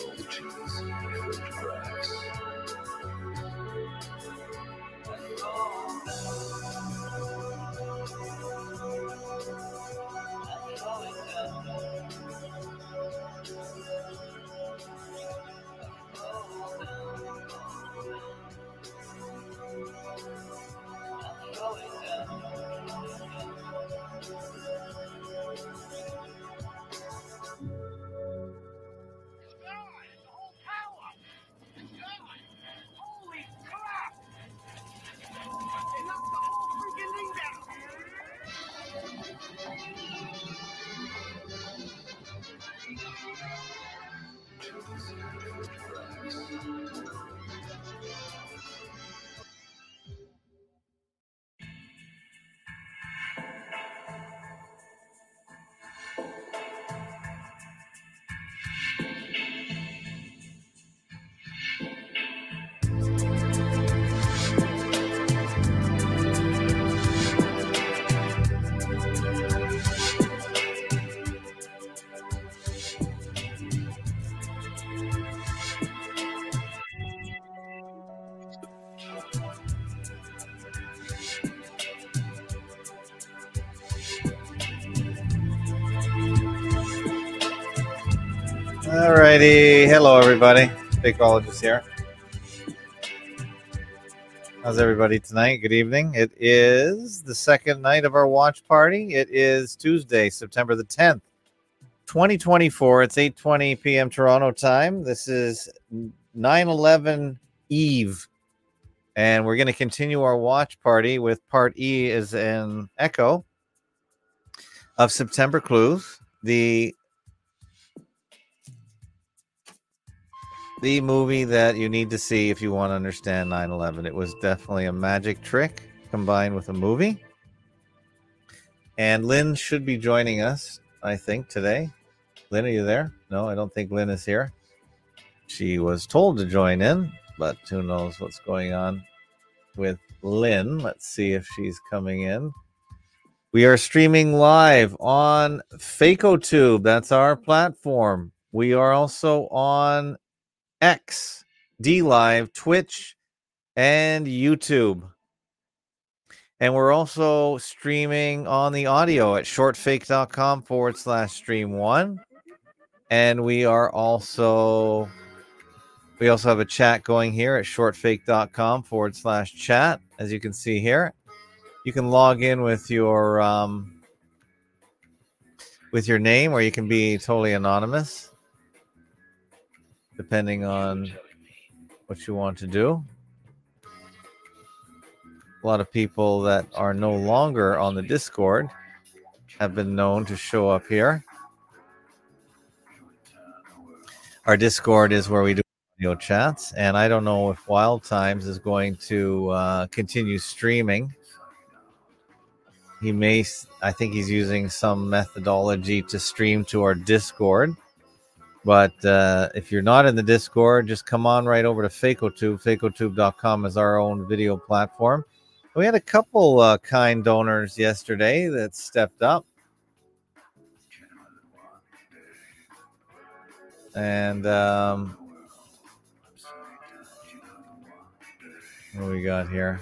Alrighty, hello everybody. Fakeologist here. How's everybody tonight? Good evening. It is the second night of our watch party. It is Tuesday, September the 10th, 2024. It's 8:20 p.m. Toronto time. This is 9/11 Eve, and we're going to continue our watch party with part E as an echo of September Clues, the movie that you need to see if you want to understand 9/11. It was definitely a magic trick combined with a movie. And Lynn should be joining us, I think, today. Lynn, are you there? No, I don't think Lynn is here. She was told to join in, but who knows what's going on with Lynn. Let's see if she's coming in. We are streaming live on FakeoTube. That's our platform. We are also on X, DLive, Twitch, and YouTube. And we're also streaming on the audio at shortfake.com/stream1. And we also have a chat going here at shortfake.com/chat. As you can see here, you can log in with your name, or you can be totally anonymous, depending on what you want to do. A lot of people that are no longer on the Discord have been known to show up here. Our Discord is where we do audio chats, and I don't know if Wild Times is going to continue streaming. I think he's using some methodology to stream to our Discord. But if you're not in the Discord, just come on right over to FakeoTube. FakeoTube.com is our own video platform. We had a couple kind donors yesterday that stepped up. And what do we got here?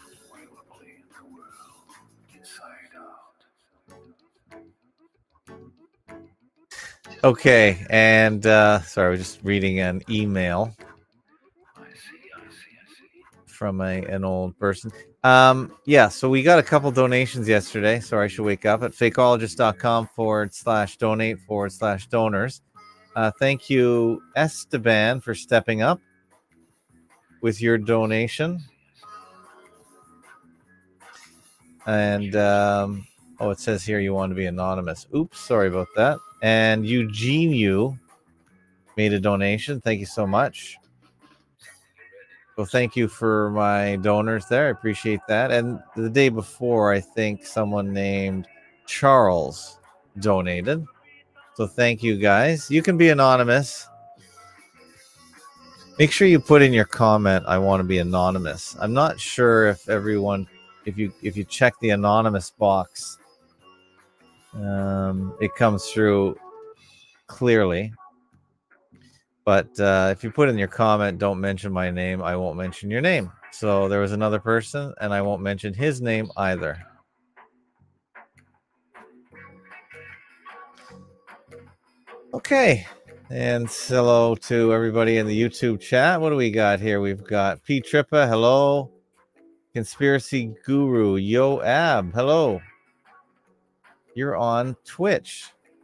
Okay, and sorry, I was just reading an email from an old person. So we got a couple donations yesterday. Sorry, I should wake up at fakeologist.com/donate/donors. Thank you, Esteban, for stepping up with your donation. And it says here you want to be anonymous. Oops, sorry about that. And Eugene, you made a donation. Thank you so much. Well, thank you for my donors there. I appreciate that. And the day before, I think someone named Charles donated. So thank you, guys. You can be anonymous. Make sure you put in your comment, I want to be anonymous. I'm not sure if everyone, if you check the anonymous box, it comes through clearly. But if you put in your comment, don't mention my name, I won't mention your name. So there was another person, and I won't mention his name either. Okay. And hello to everybody in the YouTube chat. What do we got here? We've got P. Trippa. Hello. Conspiracy Guru. Yo Ab. Hello. You're on Twitch.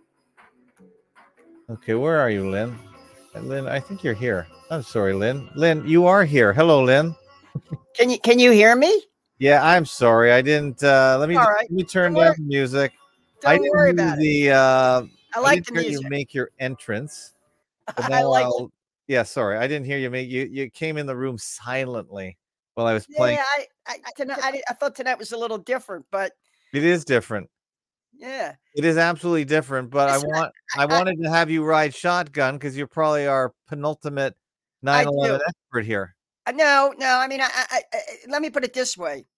Okay, where are you, Lynn? Lynn, I think you're here. I'm sorry, Lynn. Lynn, you are here. Hello, Lynn. Can you hear me? Yeah, I'm sorry. I didn't let me turn down the music. Don't worry about it. I like the music. You make your entrance. But now yeah, sorry. I didn't hear you you came in the room silently while I was playing. Yeah, I thought tonight was a little different, but it is different. Yeah. It is absolutely different, but I wanted to have you ride shotgun because you're probably our penultimate 9/11 expert here. No. I mean, I let me put it this way.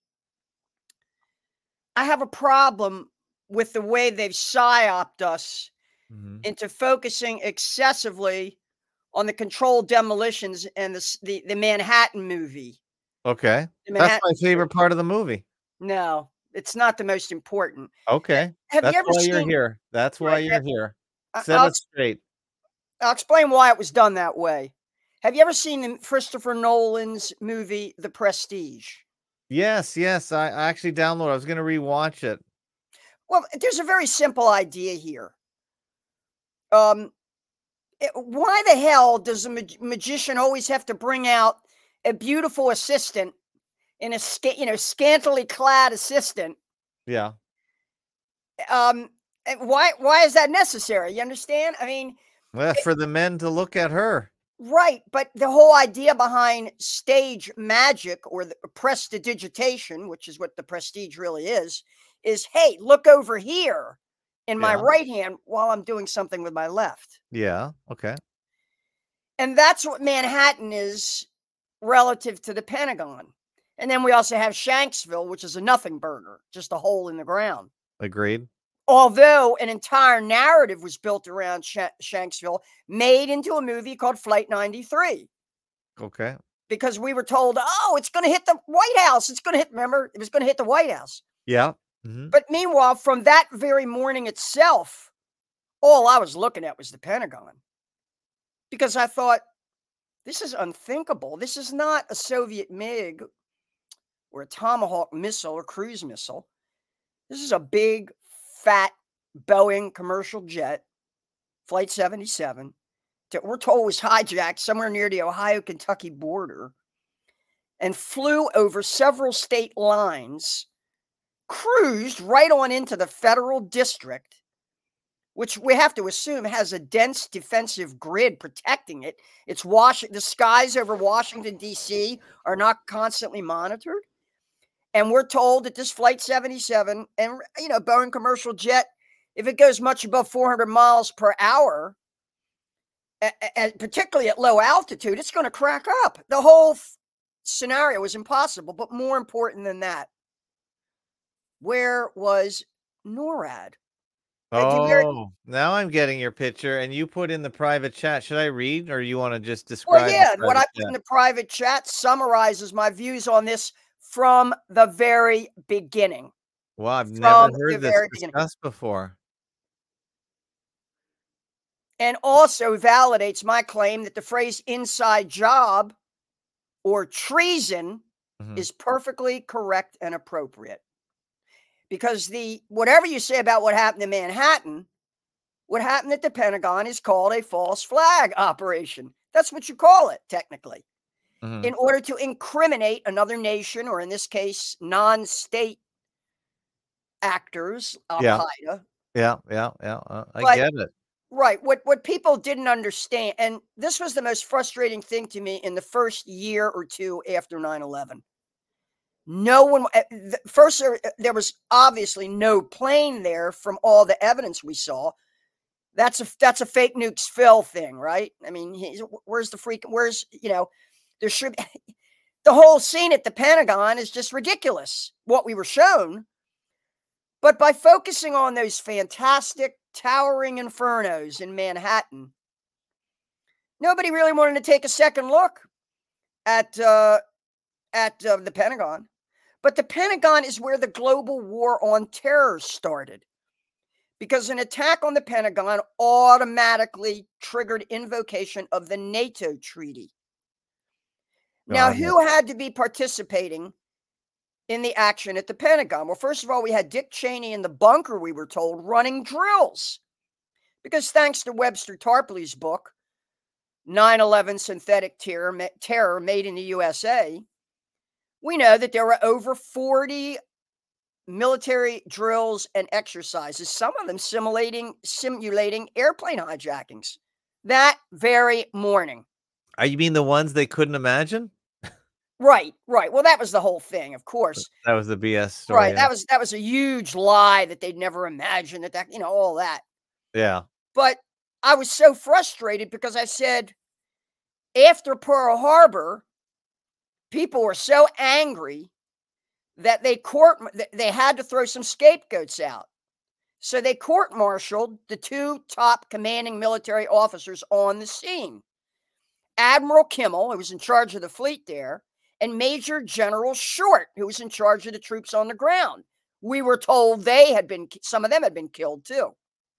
I have a problem with the way they've psyoped us into focusing excessively on the controlled demolitions and the Manhattan movie. Okay. That's my favorite part of the movie. No, it's not the most important. Okay. That's why you're here. That's why you're here. Set us straight. I'll explain why it was done that way. Have you ever seen Christopher Nolan's movie, The Prestige? Yes. I actually downloaded. I was going to rewatch it. Well, there's a very simple idea here. Why the hell does a magician always have to bring out a beautiful assistant in a scantily clad assistant? Yeah. Why is that necessary? You understand? I mean, for the men to look at her. Right, but the whole idea behind stage magic or the prestidigitation, which is what the Prestige really is hey, look over here in my right hand while I'm doing something with my left. Yeah, okay. And that's what Manhattan is relative to the Pentagon. And then we also have Shanksville, which is a nothing burger, just a hole in the ground. Agreed. Although an entire narrative was built around Shanksville, made into a movie called Flight 93. Okay. Because we were told, oh, it's going to hit the White House. It's going to hit, remember, it was going to hit the White House. Yeah. But meanwhile, from that very morning itself, all I was looking at was the Pentagon. Because I thought, this is unthinkable. This is not a Soviet MiG or a Tomahawk missile or cruise missile. This is a big, fat Boeing commercial jet, Flight 77, that we're told was hijacked somewhere near the Ohio-Kentucky border and flew over several state lines, cruised right on into the federal district, which we have to assume has a dense defensive grid protecting it. It's the skies over Washington, D.C. are not constantly monitored. And we're told that this Flight 77 and, Boeing commercial jet, if it goes much above 400 miles per hour, and particularly at low altitude, it's going to crack up. The whole scenario was impossible. But more important than that, where was NORAD? Oh, now I'm getting your picture, and you put in the private chat. Should I read, or you want to just describe? Well, yeah, what I put in the private chat summarizes my views on this from the very beginning. Wow, I've never heard this discussed before. And also validates my claim that the phrase inside job or treason is perfectly correct and appropriate. Because whatever you say about what happened in Manhattan, what happened at the Pentagon is called a false flag operation. That's what you call it, technically. In order to incriminate another nation, or in this case, non-state actors, Al-Qaeda. Yeah. I get it. Right. What people didn't understand, and this was the most frustrating thing to me in the first year or two after 9/11. No one, first, there was obviously no plane there from all the evidence we saw. That's a fake nukes Phil thing, right? I mean, there should be, the whole scene at the Pentagon is just ridiculous, what we were shown. But by focusing on those fantastic towering infernos in Manhattan, Nobody really wanted to take a second look at the Pentagon. But the Pentagon is where the global war on terror started, because an attack on the Pentagon automatically triggered invocation of the NATO treaty. Now, who had to be participating in the action at the Pentagon? Well, first of all, we had Dick Cheney in the bunker, we were told, running drills. Because thanks to Webster Tarpley's book, 9/11 Synthetic Terror Made in the USA, we know that there were over 40 military drills and exercises, some of them simulating airplane hijackings that very morning. You mean the ones they couldn't imagine? Right. Well, that was the whole thing, of course. That was the BS story. Right. Yeah. That was a huge lie that they'd never imagined that, all that. Yeah. But I was so frustrated because I said, after Pearl Harbor, people were so angry that they had to throw some scapegoats out. So they court-martialed the two top commanding military officers on the scene. Admiral Kimmel, who was in charge of the fleet there, and Major General Short, who was in charge of the troops on the ground. We were told some of them had been killed too.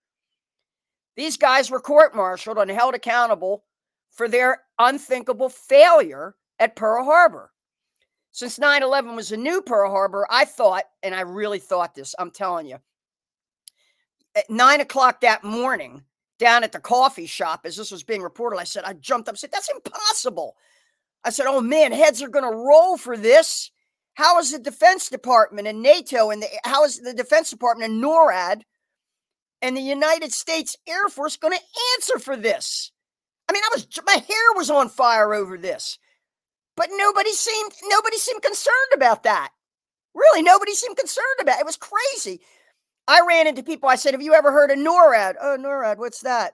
These guys were court-martialed and held accountable for their unthinkable failure at Pearl Harbor. Since 9/11 was a new Pearl Harbor, I thought, and I really thought this, I'm telling you, at 9 o'clock that morning, down at the coffee shop, as this was being reported, I jumped up and said, that's impossible. I said, oh man, heads are going to roll for this. How is the Defense Department and NATO and how is the Defense Department and NORAD and the United States Air Force going to answer for this? I mean, my hair was on fire over this, but nobody seemed concerned about that. Really, nobody seemed concerned about it. It was crazy. I ran into people. I said, have you ever heard of NORAD? Oh, NORAD, what's that?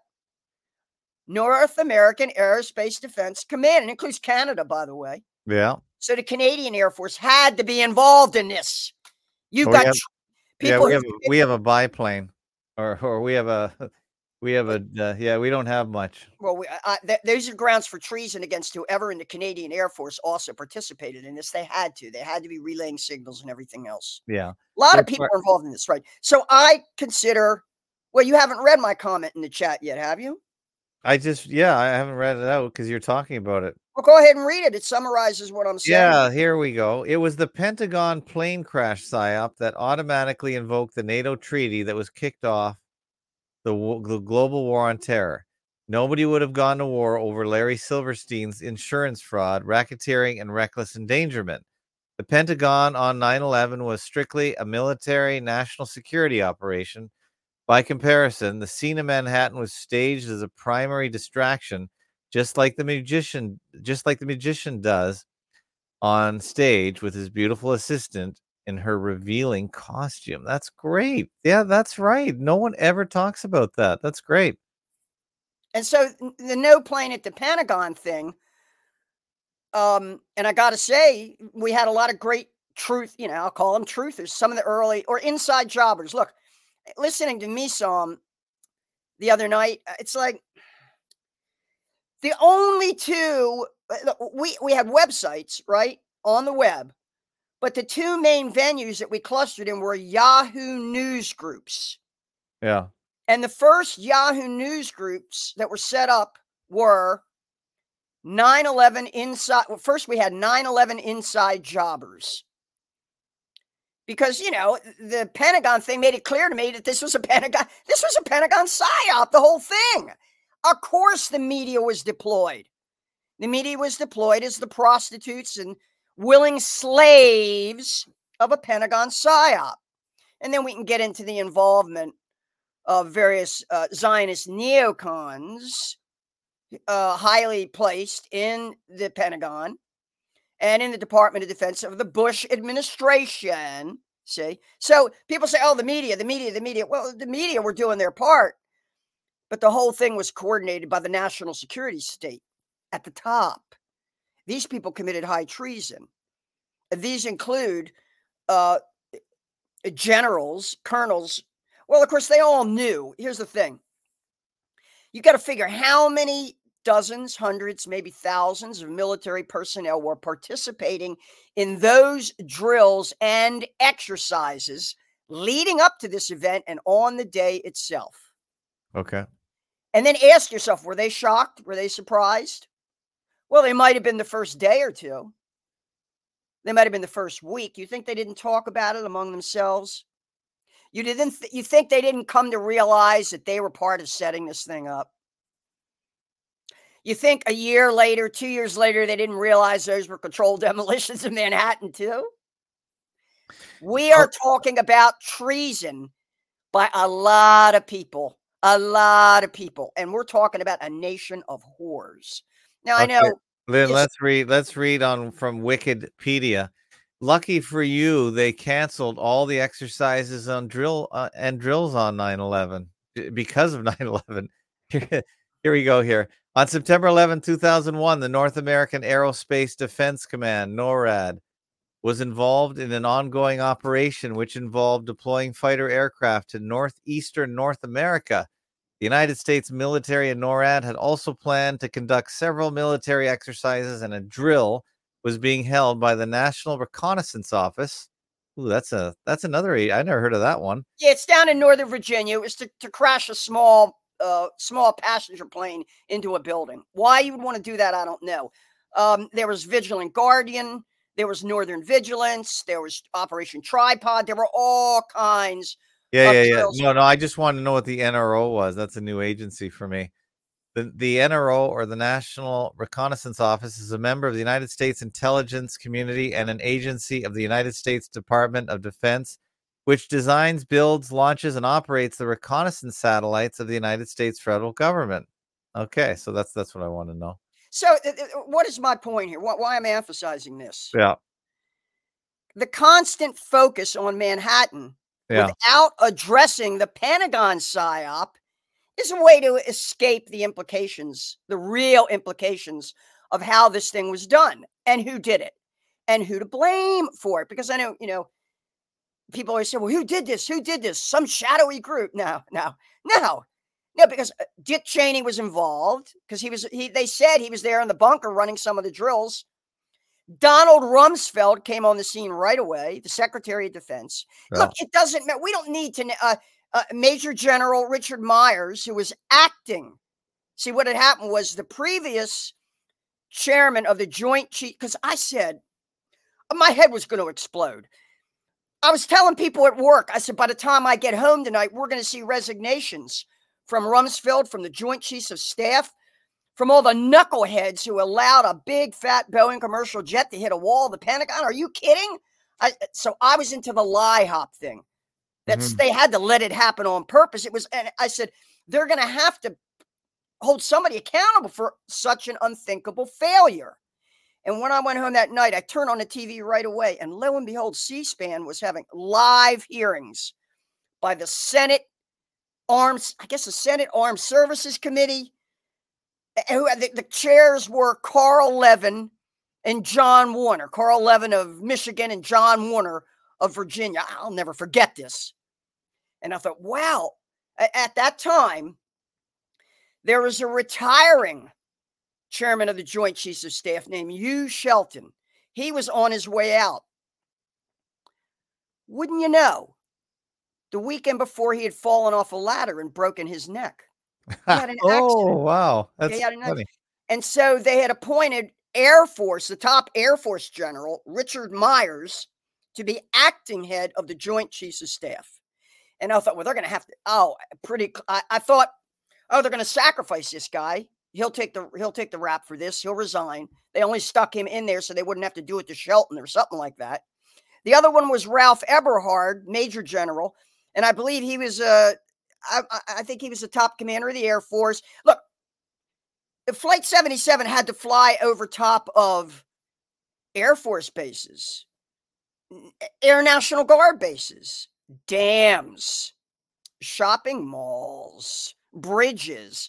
North American Aerospace Defense Command. It includes Canada, by the way. Yeah. So the Canadian Air Force had to be involved in this. You got people. Yeah, we have a biplane, or we have a. We don't have much. Well, those are grounds for treason against whoever in the Canadian Air Force also participated in this. They had to be relaying signals and everything else. Yeah. A lot of people are involved in this, right? So I consider, well, you haven't read my comment in the chat yet, have you? I haven't read it out because you're talking about it. Well, go ahead and read it. It summarizes what I'm saying. Yeah, here we go. It was the Pentagon plane crash psyop that automatically invoked the NATO treaty that was kicked off the global war on terror. Nobody would have gone to war over Larry Silverstein's insurance fraud, racketeering, and reckless endangerment. The Pentagon on 9/11 was strictly a military national security operation. By comparison, the scene in Manhattan was staged as a primary distraction, just like the magician does on stage with his beautiful assistant in her revealing costume. That's great. Yeah, that's right. No one ever talks about that. That's great. And so the no plane at the Pentagon thing, and I got to say, we had a lot of great truth, I'll call them truthers, some of the early or inside jobbers. Look, listening to Meesom the other night, it's like the only two, we had websites, right, on the web, but the two main venues that we clustered in were Yahoo News groups. Yeah. And the first Yahoo News groups that were set up were 9/11 Inside. Well, first we had 9/11 Inside Jobbers. Because, the Pentagon thing made it clear to me that this was a Pentagon psyop, the whole thing. Of course the media was deployed. The media was deployed as the prostitutes and willing slaves of a Pentagon psyop. And then we can get into the involvement of various Zionist neocons highly placed in the Pentagon and in the Department of Defense of the Bush administration. See? So people say, oh, the media. Well, the media were doing their part, but the whole thing was coordinated by the national security state at the top. These people committed high treason. These include generals, colonels. Well, of course, they all knew. Here's the thing. You got to figure how many dozens, hundreds, maybe thousands of military personnel were participating in those drills and exercises leading up to this event and on the day itself. Okay. And then ask yourself, were they shocked? Were they surprised? Well, they might have been the first day or two. They might have been the first week. You think they didn't talk about it among themselves? You think they didn't come to realize that they were part of setting this thing up? You think a year later, 2 years later, they didn't realize those were controlled demolitions in Manhattan too? We are talking about treason by a lot of people, and we're talking about a nation of whores. Now, I know. Lynn, let's read on from Wikipedia. Lucky for you, they canceled all the exercises on drills on 9/11 because of 9/11. Here we go here. On September 11, 2001, the North American Aerospace Defense Command, NORAD, was involved in an ongoing operation which involved deploying fighter aircraft to northeastern North America. The United States military and NORAD had also planned to conduct several military exercises, and a drill was being held by the National Reconnaissance Office. Ooh, that's another. I never heard of that one. Yeah, it's down in Northern Virginia. It was to crash a small passenger plane into a building. Why you would want to do that, I don't know. There was Vigilant Guardian. There was Northern Vigilance. There was Operation Tripod. There were all kinds. Yeah. No, I just wanted to know what the NRO was. That's a new agency for me. The NRO, or the National Reconnaissance Office, is a member of the United States intelligence community and an agency of the United States Department of Defense, which designs, builds, launches, and operates the reconnaissance satellites of the United States federal government. Okay, so that's what I want to know. So what is my point here? Why am I emphasizing this? Yeah. The constant focus on Manhattan without addressing the Pentagon PSYOP is a way to escape the implications, the real implications of how this thing was done and who did it and who to blame for it. Because I know, people always say, well, who did this? Who did this? Some shadowy group. No, because Dick Cheney was involved because they said he was there in the bunker running some of the drills. Donald Rumsfeld came on the scene right away, the Secretary of Defense. Yeah. Look, it doesn't matter. We don't need to, Major General Richard Myers, who was acting. See, what had happened was the previous chairman of the Joint Chief, because I said, my head was going to explode. I was telling people at work, I said, by the time I get home tonight, we're going to see resignations from Rumsfeld, from the Joint Chiefs of Staff, from all the knuckleheads who allowed a big, fat Boeing commercial jet to hit a wall of the Pentagon. Are you kidding? So I was into the lie hop thing. They had to let it happen on purpose. And I said, they're going to have to hold somebody accountable for such an unthinkable failure. And when I went home that night, I turned on the TV right away, and lo and behold, C-SPAN was having live hearings by the Senate Armed Services Committee. The chairs were Carl Levin and John Warner. Carl Levin of Michigan and John Warner of Virginia. I'll never forget this. And I thought, wow, at that time, there was a retiring chairman of the Joint Chiefs of Staff named Hugh Shelton. He was on his way out. Wouldn't you know, the weekend before, he had fallen off a ladder and broken his neck. He had an accident. Oh, wow. That's funny. And so they had appointed the top Air Force General, Richard Myers, to be acting head of the Joint Chiefs of Staff. And I thought, well, they're going to have to, I thought, they're going to sacrifice this guy. He'll take the rap for this. He'll resign. They only stuck him in there so they wouldn't have to do it to Shelton or something like that. The other one was Ralph Eberhard, Major General. And I believe he was, I think he was the top commander of the Air Force. Look, Flight 77 had to fly over top of Air Force bases, Air National Guard bases, dams, shopping malls, bridges,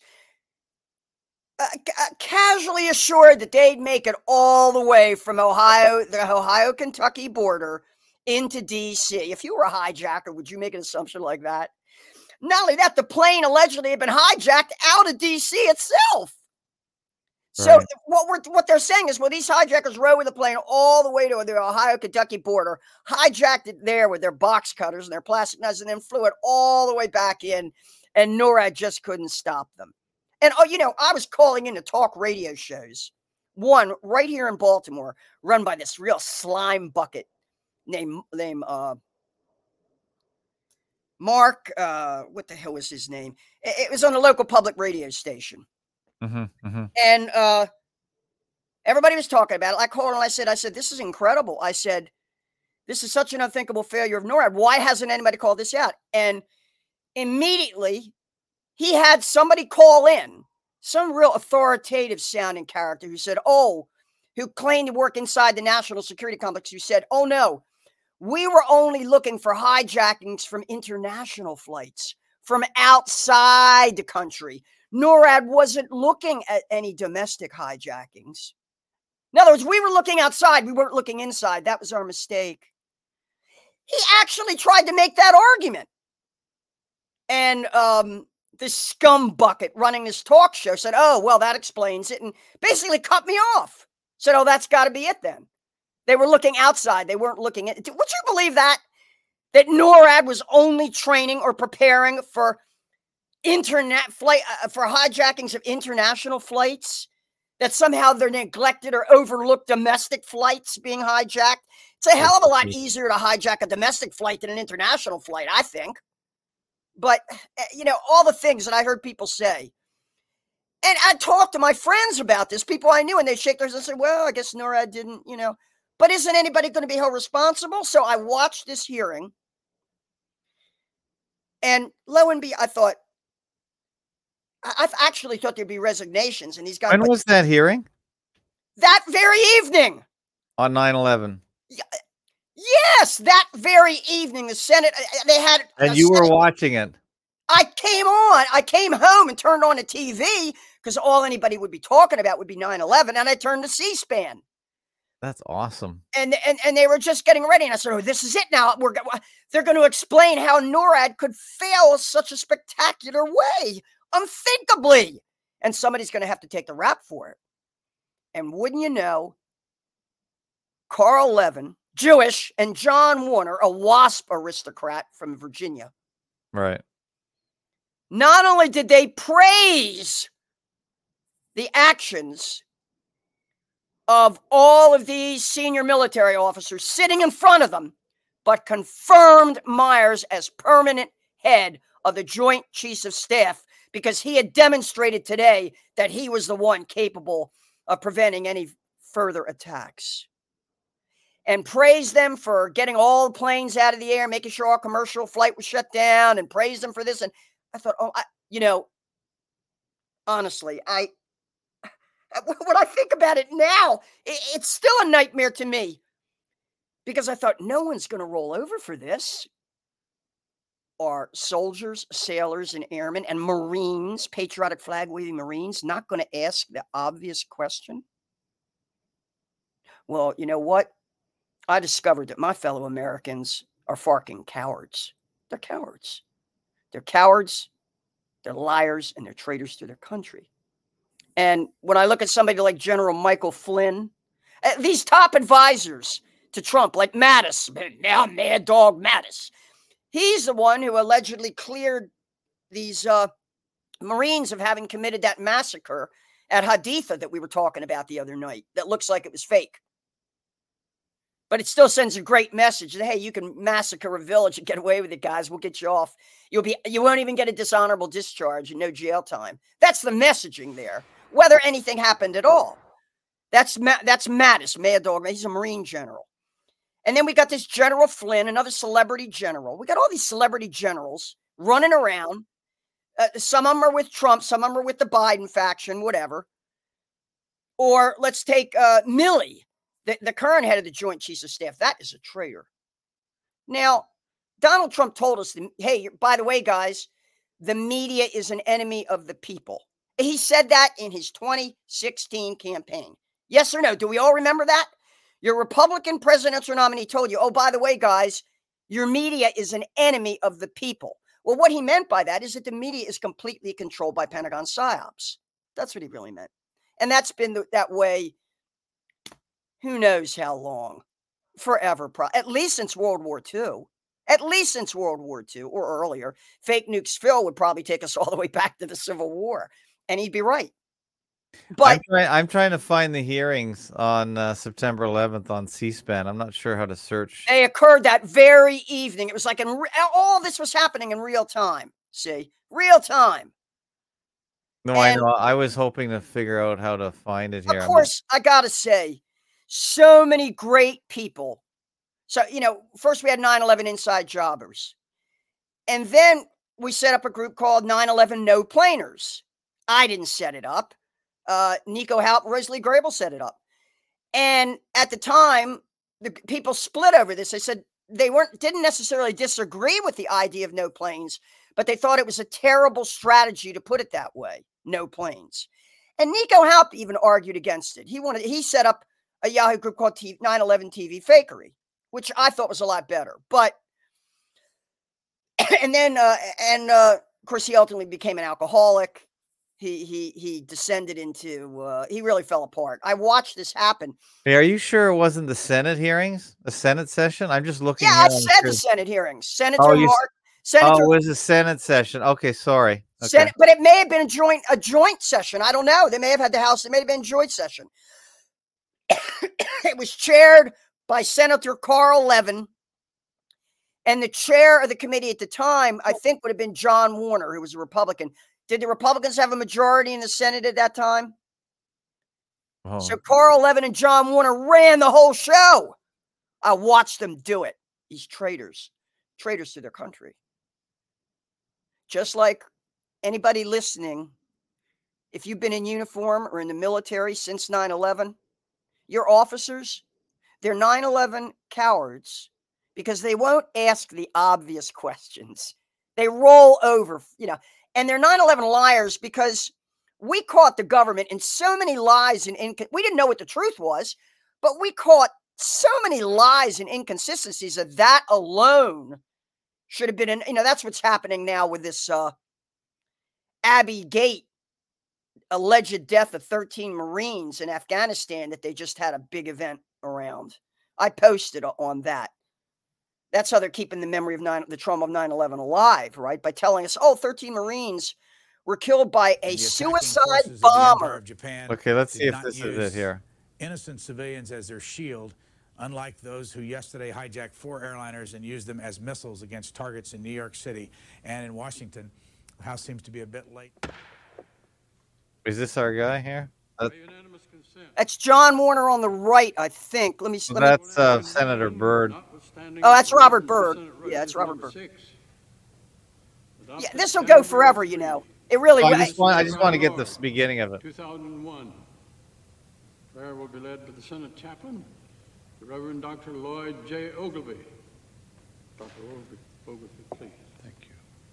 casually assured that they'd make it all the way from the Ohio-Kentucky border into D.C. If you were a hijacker, would you make an assumption like that? Not only that, the plane allegedly had been hijacked out of D.C. itself. So Right. what they're saying is, well, these hijackers rode with the plane all the way to the Ohio-Kentucky border, hijacked it there with their box cutters and their plastic knives, and then flew it all the way back in, and NORAD just couldn't stop them. And, I was calling into talk radio shows, one right here in Baltimore, run by this real slime bucket named Mark, what the hell was his name? It was on a local public radio station. And everybody was talking about it. I called and I said, this is incredible. I said, this is such an unthinkable failure of NORAD. Why hasn't anybody called this out? And immediately he had somebody call in, some real authoritative sounding character who said, who claimed to work inside the national security complex, who said, oh no, we were only looking for hijackings from international flights, from outside the country. NORAD wasn't looking at any domestic hijackings. In other words, we were looking outside. We weren't looking inside. That was our mistake. He actually tried to make that argument. And this scum bucket running this talk show said, oh, well, that explains it. And basically cut me off. Said, oh, that's got to be it then. They were looking outside. They weren't looking at it. Would you believe that? That NORAD was only training or preparing for internet flight, for hijackings of international flights? That somehow they're neglected or overlooked domestic flights being hijacked? It's a hell of a lot easier to hijack a domestic flight than an international flight, I think. But, all the things that I heard people say. And I talked to my friends about this, people I knew, and they shake their heads and say, well, I guess NORAD didn't, But isn't anybody going to be held responsible? So I watched this hearing. And lo and behold, I actually thought there'd be resignations. And these guys. When was that hearing? That very evening. On 9/11. Yes, that very evening, the Senate, they had. And you were watching it. I came home and turned on the TV because all anybody would be talking about would be 9/11. And I turned to C-SPAN. That's awesome. And they were just getting ready. And I said, oh, this is it now. They're going to explain how NORAD could fail such a spectacular way, unthinkably. And somebody's going to have to take the rap for it. And wouldn't you know, Carl Levin, Jewish, and John Warner, a WASP aristocrat from Virginia. Right. Not only did they praise the actions of all of these senior military officers sitting in front of them, but confirmed Myers as permanent head of the Joint Chiefs of Staff because he had demonstrated today that he was the one capable of preventing any further attacks. And praised them for getting all the planes out of the air, making sure all commercial flight was shut down, and praised them for this. And I thought, honestly, when I think about it now, it's still a nightmare to me because I thought no one's going to roll over for this. Are soldiers, sailors, and airmen and Marines, patriotic flag waving Marines, not going to ask the obvious question? Well, you know what? I discovered that my fellow Americans are fucking cowards. They're cowards. They're cowards, they're liars, and they're traitors to their country. And when I look at somebody like General Michael Flynn, these top advisors to Trump, like Mattis, now Mad Dog Mattis, he's the one who allegedly cleared these Marines of having committed that massacre at Haditha that we were talking about the other night that looks like it was fake. But it still sends a great message that, hey, you can massacre a village and get away with it, guys. We'll get you off. You won't even get a dishonorable discharge and no jail time. That's the messaging there, whether anything happened at all. That's Mattis, Mad Dog. He's a Marine general. And then we got this General Flynn, another celebrity general. We got all these celebrity generals running around. Some of them are with Trump. Some of them are with the Biden faction, whatever. Or let's take Milley. The current head of the Joint Chiefs of Staff, that is a traitor. Now, Donald Trump told us, hey, by the way, guys, the media is an enemy of the people. He said that in his 2016 campaign. Yes or no? Do we all remember that? Your Republican presidential nominee told you, oh, by the way, guys, your media is an enemy of the people. Well, what he meant by that is that the media is completely controlled by Pentagon PSYOPs. That's what he really meant. And that's been that way, who knows how long, forever, at least since World War II. At least since World War II or earlier. Fake Nukes Phil would probably take us all the way back to the Civil War, and he'd be right. But I'm trying to find the hearings on September 11th on C-SPAN. I'm not sure how to search. They occurred that very evening. It was like all this was happening in real time. See, real time. No, and I know. I was hoping to figure out how to find it here. Of course, I gotta say, so many great people. So, first we had 9/11 Inside Jobbers. And then we set up a group called 9/11 No Planers. I didn't set it up. Nico Haupt and Rosalie Grable set it up. And at the time, the people split over this. They said they didn't necessarily disagree with the idea of no planes, but they thought it was a terrible strategy to put it that way, no planes. And Nico Haupt even argued against it. He set up a Yahoo group called 9/11 TV Fakery, which I thought was a lot better. But and then of course he ultimately became an alcoholic. He descended into he really fell apart. I watched this happen. Hey, are you sure it wasn't the Senate hearings? The Senate session? I'm just looking. Yeah, I said the Senate hearings. Senator Mark. Oh, it was a Senate session. Okay, sorry. Okay. Senate, but it may have been a joint session. I don't know. They may have had the House. It may have been a joint session. It was chaired by Senator Carl Levin, and the chair of the committee at the time, I think, would have been John Warner, who was a Republican. Did the Republicans have a majority in the Senate at that time? Oh. So Carl Levin and John Warner ran the whole show. I watched them do it. These traitors to their country. Just like anybody listening, if you've been in uniform or in the military since 9/11, your officers, they're 9/11 cowards because they won't ask the obvious questions. They roll over, and they're 9/11 liars because we caught the government in so many lies and we didn't know what the truth was, but we caught so many lies and inconsistencies that alone should have been that's what's happening now with this Abbey Gate alleged death of 13 Marines in Afghanistan that they just had a big event around. I posted on that. That's how they're keeping the memory of the trauma of 9/11 alive, right? By telling us, 13 Marines were killed by a suicide bomber. Okay, let's see if this is it here. Innocent civilians as their shield, unlike those who yesterday hijacked 4 airliners and used them as missiles against targets in New York City and in Washington. The House seems to be a bit late. Is this our guy here? That's John Warner on the right, I think. Let me see. That's Senator Byrd. Oh, that's Robert Byrd. Yeah, that's Robert Byrd. Yeah, this will go forever, It really. I just want to get the beginning of it. 2001. Prayer will be led by the Senate chaplain, the Reverend Dr. Lloyd J. Ogilvie. Dr. Ogilvie, please. Thank you.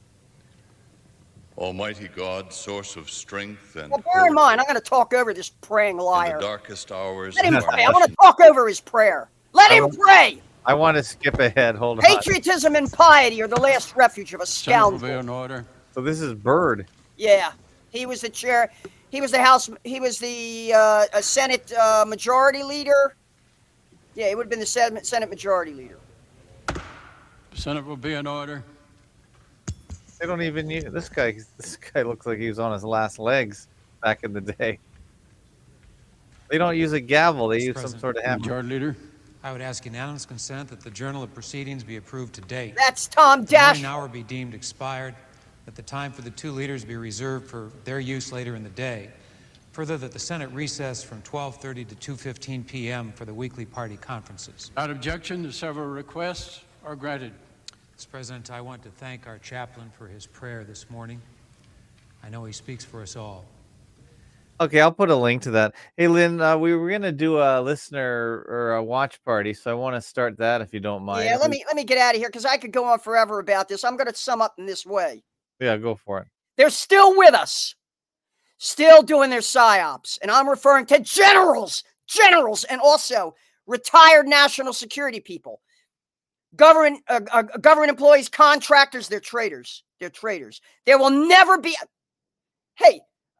Almighty God, source of strength and bear in mind, I'm going to talk over this praying liar. In the darkest hours. Let him pray. I want to talk over his prayer. Let him pray. I want to skip ahead. Hold on. Patriotism and piety are the last refuge of a scoundrel. In order. So this is Byrd. Yeah, he was the chair. He was the House. He was the Senate Majority Leader. Yeah, he would have been the Senate Majority Leader. The Senate will be in order. They don't even use this guy. This guy looks like he was on his last legs back in the day. They don't use a gavel. They use some sort of hammer. Majority Leader. I would ask unanimous consent that the Journal of Proceedings be approved today. That's Tom Dash. The hour be deemed expired, that the time for the 2 leaders be reserved for their use later in the day. Further, that the Senate recess from 12:30 to 2:15 p.m. for the weekly party conferences. Without objection, the several requests are granted. Mr. President, I want to thank our chaplain for his prayer this morning. I know he speaks for us all. Okay, I'll put a link to that. Hey, Lynn, we were going to do a listener or a watch party, so I want to start that if you don't mind. Yeah, let me get out of here because I could go on forever about this. I'm going to sum up in this way. Yeah, go for it. They're still with us, still doing their psyops, and I'm referring to generals, and also retired national security people, government employees, contractors. They're traitors. There will never be. Hey.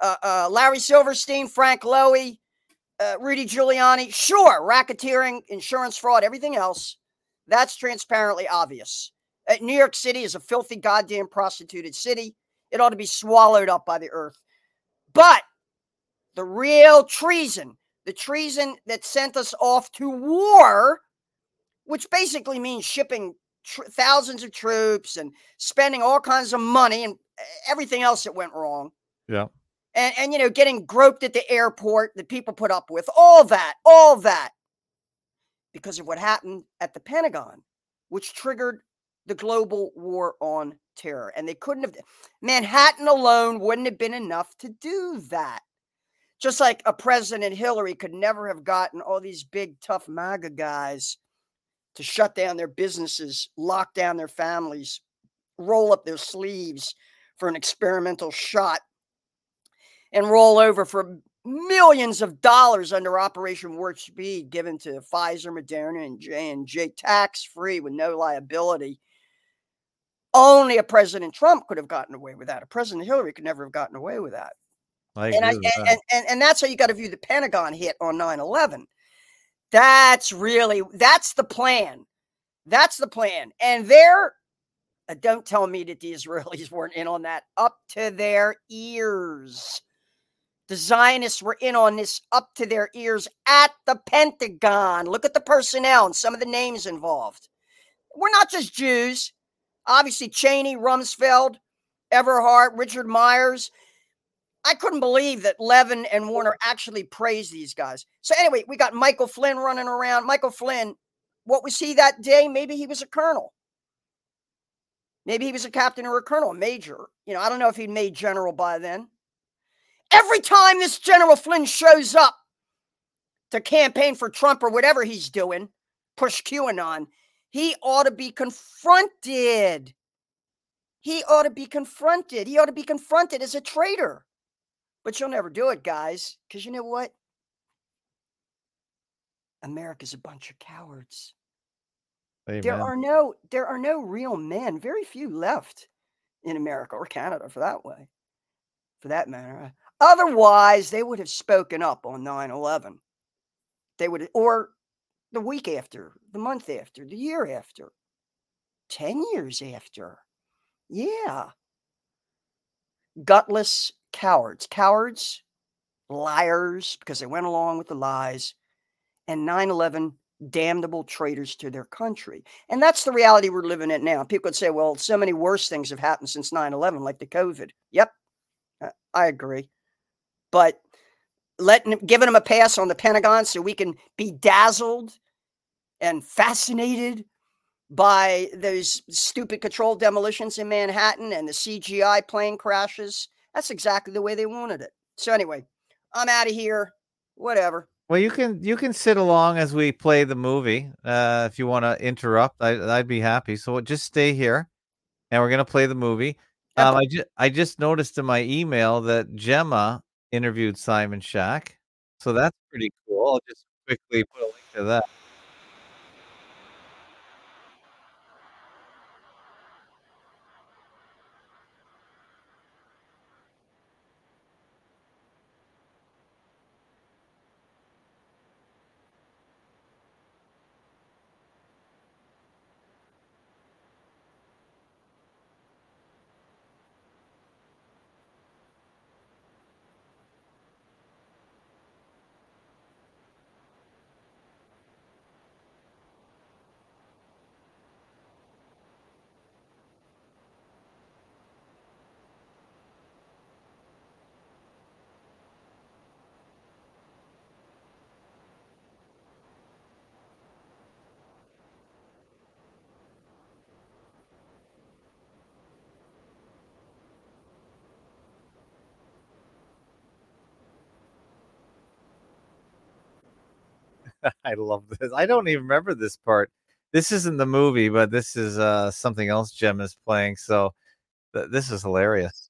Larry Silverstein, Frank Lowy, Rudy Giuliani. Sure, racketeering, insurance fraud, everything else. That's transparently obvious. New York City is a filthy, goddamn prostituted city. It ought to be swallowed up by the earth. But the real treason, the treason that sent us off to war, which basically means shipping thousands of troops and spending all kinds of money and everything else that went wrong. Yeah. And getting groped at the airport that people put up with, all that, because of what happened at the Pentagon, which triggered the global war on terror. And they couldn't have, Manhattan alone wouldn't have been enough to do that. Just like a President Hillary could never have gotten all these big, tough MAGA guys to shut down their businesses, lock down their families, roll up their sleeves for an experimental shot, and roll over for millions of dollars under Operation Warp Speed given to Pfizer, Moderna, and J&J tax-free with no liability. Only a President Trump could have gotten away with that. A President Hillary could never have gotten away with that. And that's how you got to view the Pentagon hit on 9/11. That's the plan. That's the plan. And don't tell me that the Israelis weren't in on that, up to their ears. The Zionists were in on this up to their ears at the Pentagon. Look at the personnel and some of the names involved. We're not just Jews. Obviously, Cheney, Rumsfeld, Everhart, Richard Myers. I couldn't believe that Levin and Warner actually praised these guys. So anyway, we got Michael Flynn running around. Michael Flynn, what was he that day? Maybe he was a colonel. Maybe he was a captain or a colonel, a major. I don't know if he'd made general by then. Every time this General Flynn shows up to campaign for Trump or whatever he's doing, push QAnon, he ought to be confronted. He ought to be confronted. He ought to be confronted as a traitor. But you'll never do it, guys, because you know what? America's a bunch of cowards. Amen. There are no real men, very few left in America or Canada for that matter. Otherwise, they would have spoken up on 9/11. They would, or the week after, the month after, the year after, 10 years after. Yeah. Gutless cowards, liars, because they went along with the lies, and 9/11 damnable traitors to their country. And that's the reality we're living in now. People would say, well, so many worse things have happened since 9/11, like the COVID. Yep, I agree. But giving them a pass on the Pentagon so we can be dazzled and fascinated by those stupid controlled demolitions in Manhattan and the CGI plane crashes. That's exactly the way they wanted it. So anyway, I'm out of here. Whatever. Well, you can sit along as we play the movie. If you want to interrupt, I'd be happy. So just stay here, and we're gonna play the movie. I just noticed in my email that Gemma interviewed Simon Shack, so that's pretty cool. I'll just quickly put a link to that. I love this. I don't even remember this part. This isn't the movie, but this is something else Gemma's playing. So this is hilarious.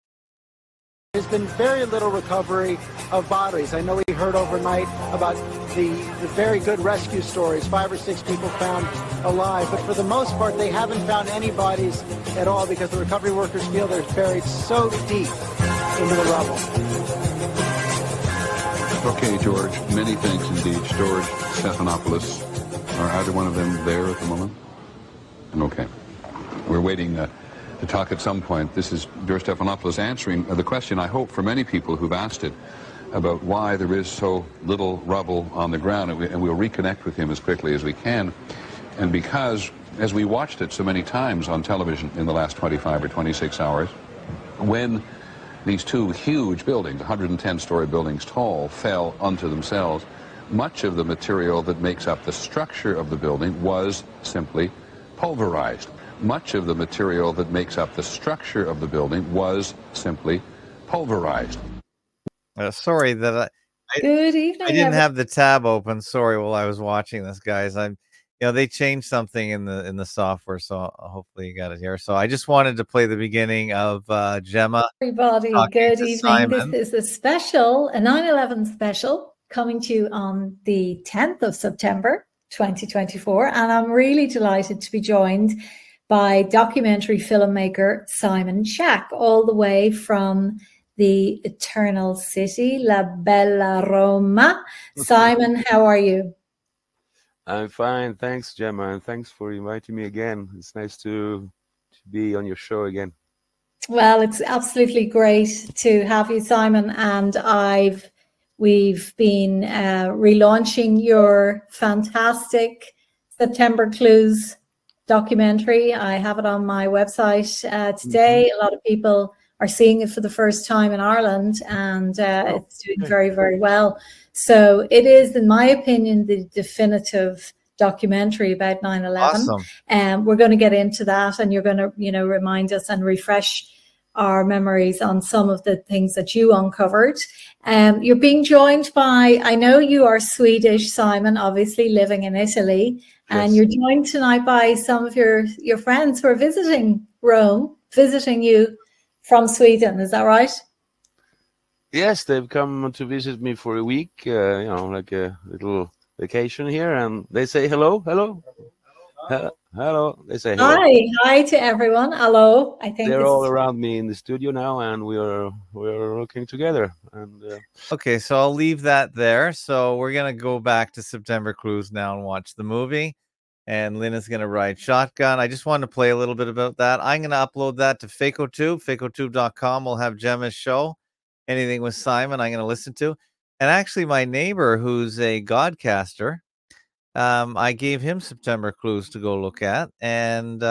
There's been very little recovery of bodies. I know we heard overnight about the very good rescue stories, 5 or 6 people found alive. But for the most part, they haven't found any bodies at all because the recovery workers feel they're buried so deep into the rubble. Okay, George. Many thanks indeed. George Stephanopoulos. Are either one of them there at the moment? Okay. We're waiting to talk at some point. This is George Stephanopoulos answering the question, I hope, for many people who've asked it, about why there is so little rubble on the ground, and we'll reconnect with him as quickly as we can. And because, as we watched it so many times on television in the last 25 or 26 hours, when these two huge buildings, 110-story buildings tall, fell unto themselves, much of the material that makes up the structure of the building was simply pulverized. Much of the material that makes up the structure of the building was simply pulverized. Sorry that Good evening. I didn't have the tab open. Sorry, while I was watching this, guys. They changed something in the software, so hopefully you got it here. So I just wanted to play the beginning of Gemma. Everybody, good evening. Simon. This is a 9/11 special coming to you on the 10th of September, 2024. And I'm really delighted to be joined by documentary filmmaker Simon Shack, all the way from the Eternal City, La Bella Roma. Simon, how are you? I'm fine. Thanks, Gemma, and thanks for inviting me again. It's nice to be on your show again. Well, it's absolutely great to have you, Simon. And we've been relaunching your fantastic September Clues documentary. I have it on my website today. A lot of people are seeing it for the first time in Ireland, and it's doing very, very well. So it is, in my opinion, the definitive documentary about 9/11. Awesome. We're going to get into that, and you're going to, remind us and refresh our memories on some of the things that you uncovered. You're being joined by, I know you are Swedish, Simon, obviously living in Italy, and you're joined tonight by some of your friends who are visiting Rome, visiting you from Sweden. Is that right? Yes, they've come to visit me for a week, like a little vacation here, and they say hello. Hello. They say hello. Hi to everyone. Hello. I think they're all around me in the studio now, and we're looking together. And okay, so I'll leave that there. So we're gonna go back to September Clues now and watch the movie. And Lynn is going to ride shotgun. I just wanted to play a little bit about that. I'm going to upload that to FacoTube. FacoTube.com will have Gemma's show. Anything with Simon, I'm going to listen to. And actually, my neighbor, who's a Godcaster, I gave him September Clues to go look at. And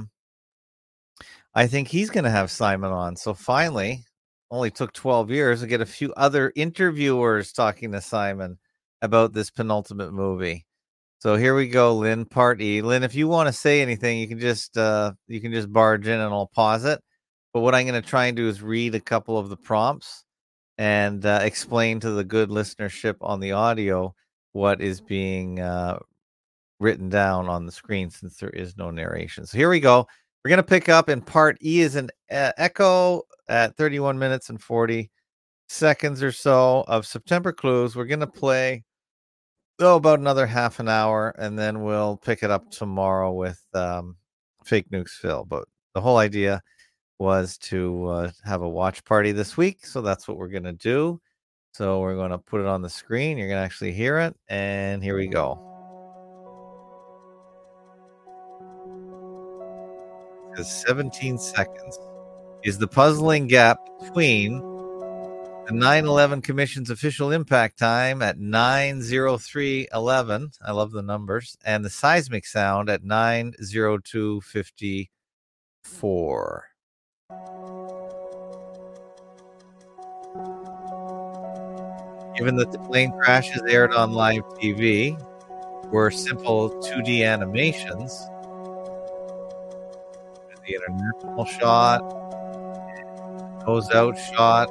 I think he's going to have Simon on. So finally, only took 12 years to get a few other interviewers talking to Simon about this penultimate movie. So here we go, Lynn, part E. Lynn, if you want to say anything, you can just barge in and I'll pause it. But what I'm going to try and do is read a couple of the prompts and explain to the good listenership on the audio what is being written down on the screen, since there is no narration. So here we go. We're going to pick up in part E as an echo at 31 minutes and 40 seconds or so of September Clues. We're going to play about another half an hour, and then we'll pick it up tomorrow with Fake Nukes Phil. But the whole idea was to have a watch party this week, so that's what we're going to do. So we're going to put it on the screen. You're going to actually hear it, and here we go. Because 17 seconds is the puzzling gap between the 9/11 Commission's official impact time at 9:03:11. I love the numbers. And the seismic sound at 9:02:54. Given that the plane crashes aired on live TV were simple 2D animations, the international shot, goes out shot,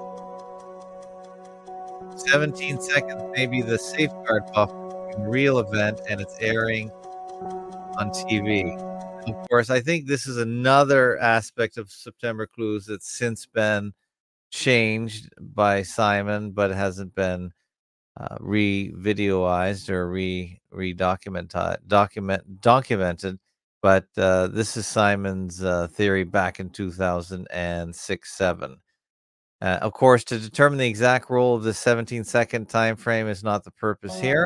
17 seconds may be the safeguard buffer between the real event and its airing on TV. Of course, I think this is another aspect of September Clues that's since been changed by Simon, but it hasn't been re-videoized or documented. But this is Simon's theory back in 2006-7. Of course, to determine the exact role of the 17-second time frame is not the purpose here.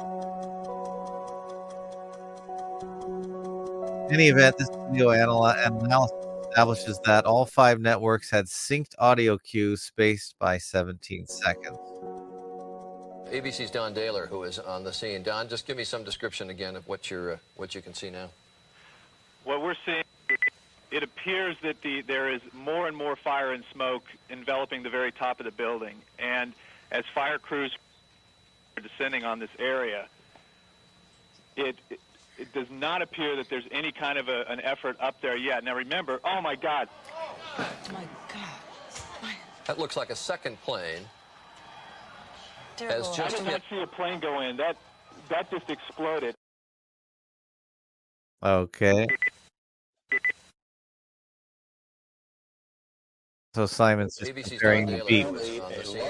In any event, this video analysis establishes that all 5 networks had synced audio cues spaced by 17 seconds. ABC's Don Dahler, who is on the scene. Don, just give me some description again of what you can see now. What we're seeing, it appears that there is more and more fire and smoke enveloping the very top of the building. And as fire crews are descending on this area, it does not appear that there's any kind of an effort up there yet. Now remember, oh my God. Oh my God. That looks like a second plane. I did not see a plane go in. That just exploded. Okay. So Simon's just comparing the beats.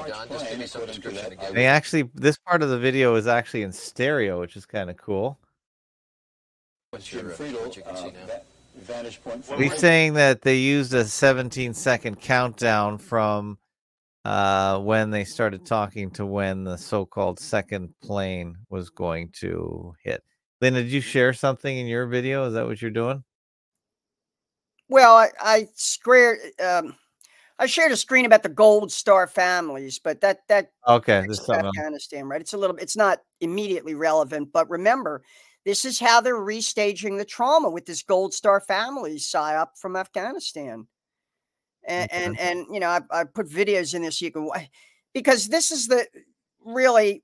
They actually, this part of the video is actually in stereo, which is kind of cool. What you can see now? He's saying that they used a 17-second countdown from when they started talking to when the so-called second plane was going to hit. Lynn, did you share something in your video? Is that what you're doing? Well, I shared a screen about the Gold Star families, but that okay, this is Afghanistan, right? It's not immediately relevant, but remember, this is how they're restaging the trauma with this Gold Star family psyop from Afghanistan. And you know, I put videos in this, you can, because this is the really,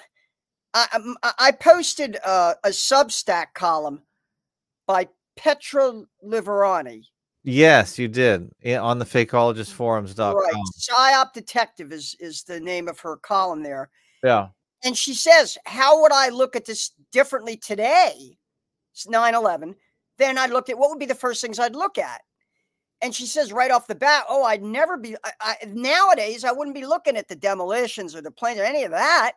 I posted a Substack column by Petra Liverani. Yes, you did, on the fakeologistforums.com. Right. PSYOP Detective is the name of her column there. Yeah. And she says, how would I look at this differently today? It's 9/11. Then I'd look at what would be the first things I'd look at. And she says right off the bat, oh, I'd never be, nowadays, I wouldn't be looking at the demolitions or the planes or any of that.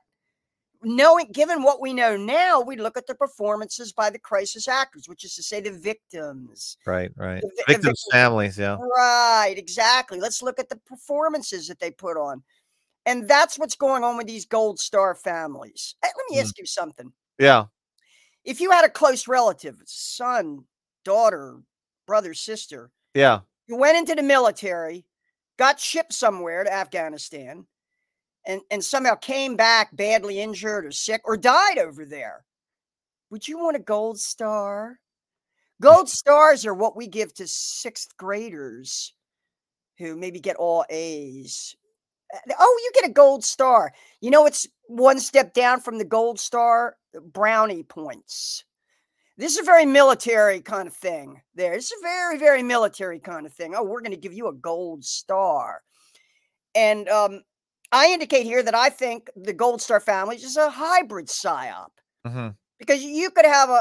Given what we know now, we'd look at the performances by the crisis actors, which is to say the victims. Right. The victims' families, yeah. Right, exactly. Let's look at the performances that they put on. And that's what's going on with these Gold Star families. Let me ask you something. Yeah. If you had a close relative, son, daughter, brother, sister. Yeah. You went into the military, got shipped somewhere to Afghanistan, and somehow came back badly injured or sick or died over there. Would you want a Gold Star? Gold Stars are what we give to 6th graders who maybe get all A's. Oh, you get a Gold Star. You know, it's one step down from the Gold Star, brownie points. This is a very military kind of thing there. This is a very, very military kind of thing. Oh, we're going to give you a Gold Star. And I indicate here that I think the Gold Star families is a hybrid psyop. Mm-hmm. Because you could have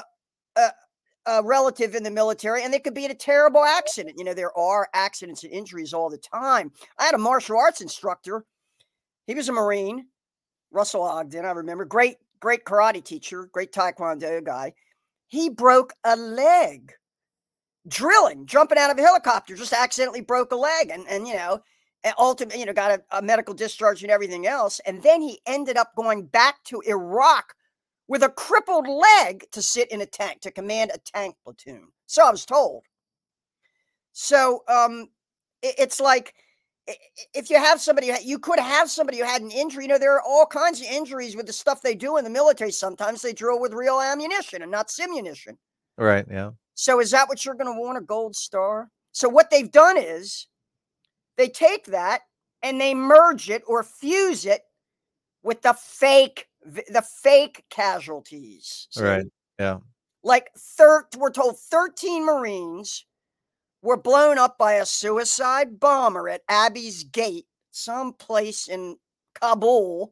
a relative in the military and they could be in a terrible accident. You know, there are accidents and injuries all the time. I had a martial arts instructor. He was a Marine, Russell Ogden, I remember. Great karate teacher, great Taekwondo guy. He broke a leg drilling, jumping out of a helicopter, just accidentally broke a leg and you know, and ultimately, you know, got a medical discharge and everything else. And then he ended up going back to Iraq with a crippled leg to sit in a tank, to command a tank platoon. So I was told. So it's like, if you have somebody, you could have somebody who had an injury. You know, there are all kinds of injuries with the stuff they do in the military. Sometimes they drill with real ammunition and not simunition. Right, yeah. So is that what you're going to want, a Gold Star? So what they've done is they take that and they merge it or fuse it with the fake casualties. See? Right, yeah. Like we're told 13 Marines were blown up by a suicide bomber at Abbey's Gate, someplace in Kabul.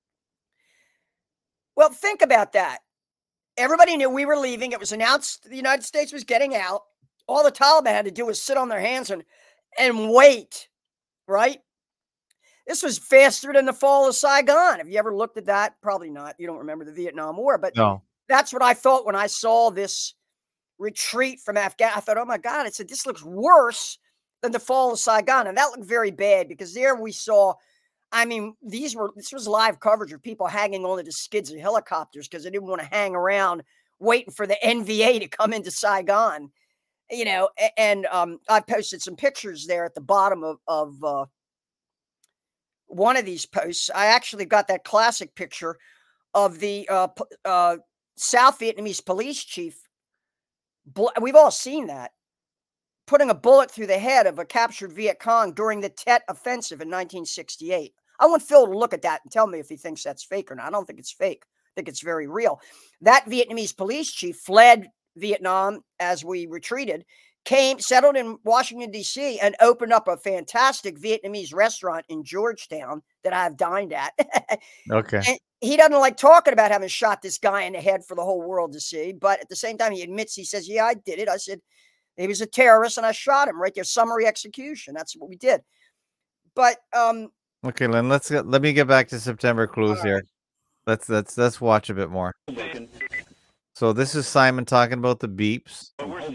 Well, think about that. Everybody knew we were leaving. It was announced the United States was getting out. All the Taliban had to do was sit on their hands and wait, right? This was faster than the fall of Saigon. Have you ever looked at that? Probably not. You don't remember the Vietnam War, but No. that's what I thought when I saw this retreat from Afghanistan. I thought, oh my God, I said, this looks worse than the fall of Saigon. And that looked very bad because there we saw, I mean, this was live coverage of people hanging onto the skids of helicopters because they didn't want to hang around waiting for the NVA to come into Saigon, you know, and I posted some pictures there at the bottom of one of these posts. I actually got that classic picture of the South Vietnamese police chief. We've all seen that, putting a bullet through the head of a captured Viet Cong during the Tet Offensive in 1968. I want Phil to look at that and tell me if he thinks that's fake or not. I don't think it's fake. I think it's very real. That Vietnamese police chief fled Vietnam as we retreated, settled in Washington, D.C., and opened up a fantastic Vietnamese restaurant in Georgetown that I've dined at. Okay. And he doesn't like talking about having shot this guy in the head for the whole world to see. But at the same time, he admits, he says, yeah, I did it. I said, he was a terrorist and I shot him right there. Summary execution. That's what we did. But, okay, Lynn, let me get back to September clues here. Let's watch a bit more. So this is Simon talking about the beeps.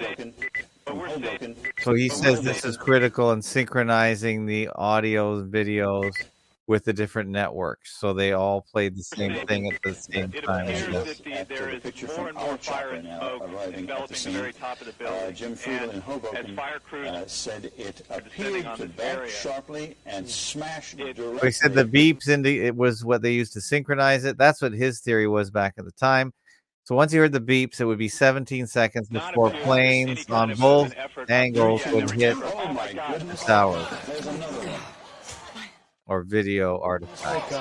So he says this is critical in synchronizing the audio videos with the different networks, so they all played the same thing at the same time. It appears that there is more and more fire and smoke enveloping the very top of the building. Jim Friedel in Hoboken as fire crews said it appeared to back sharply and smash directly. So he said the beeps it was what they used to synchronize it. That's what his theory was back at the time. So once you heard the beeps, it would be 17 seconds before planes on both angles would hit the towers or video artifacts.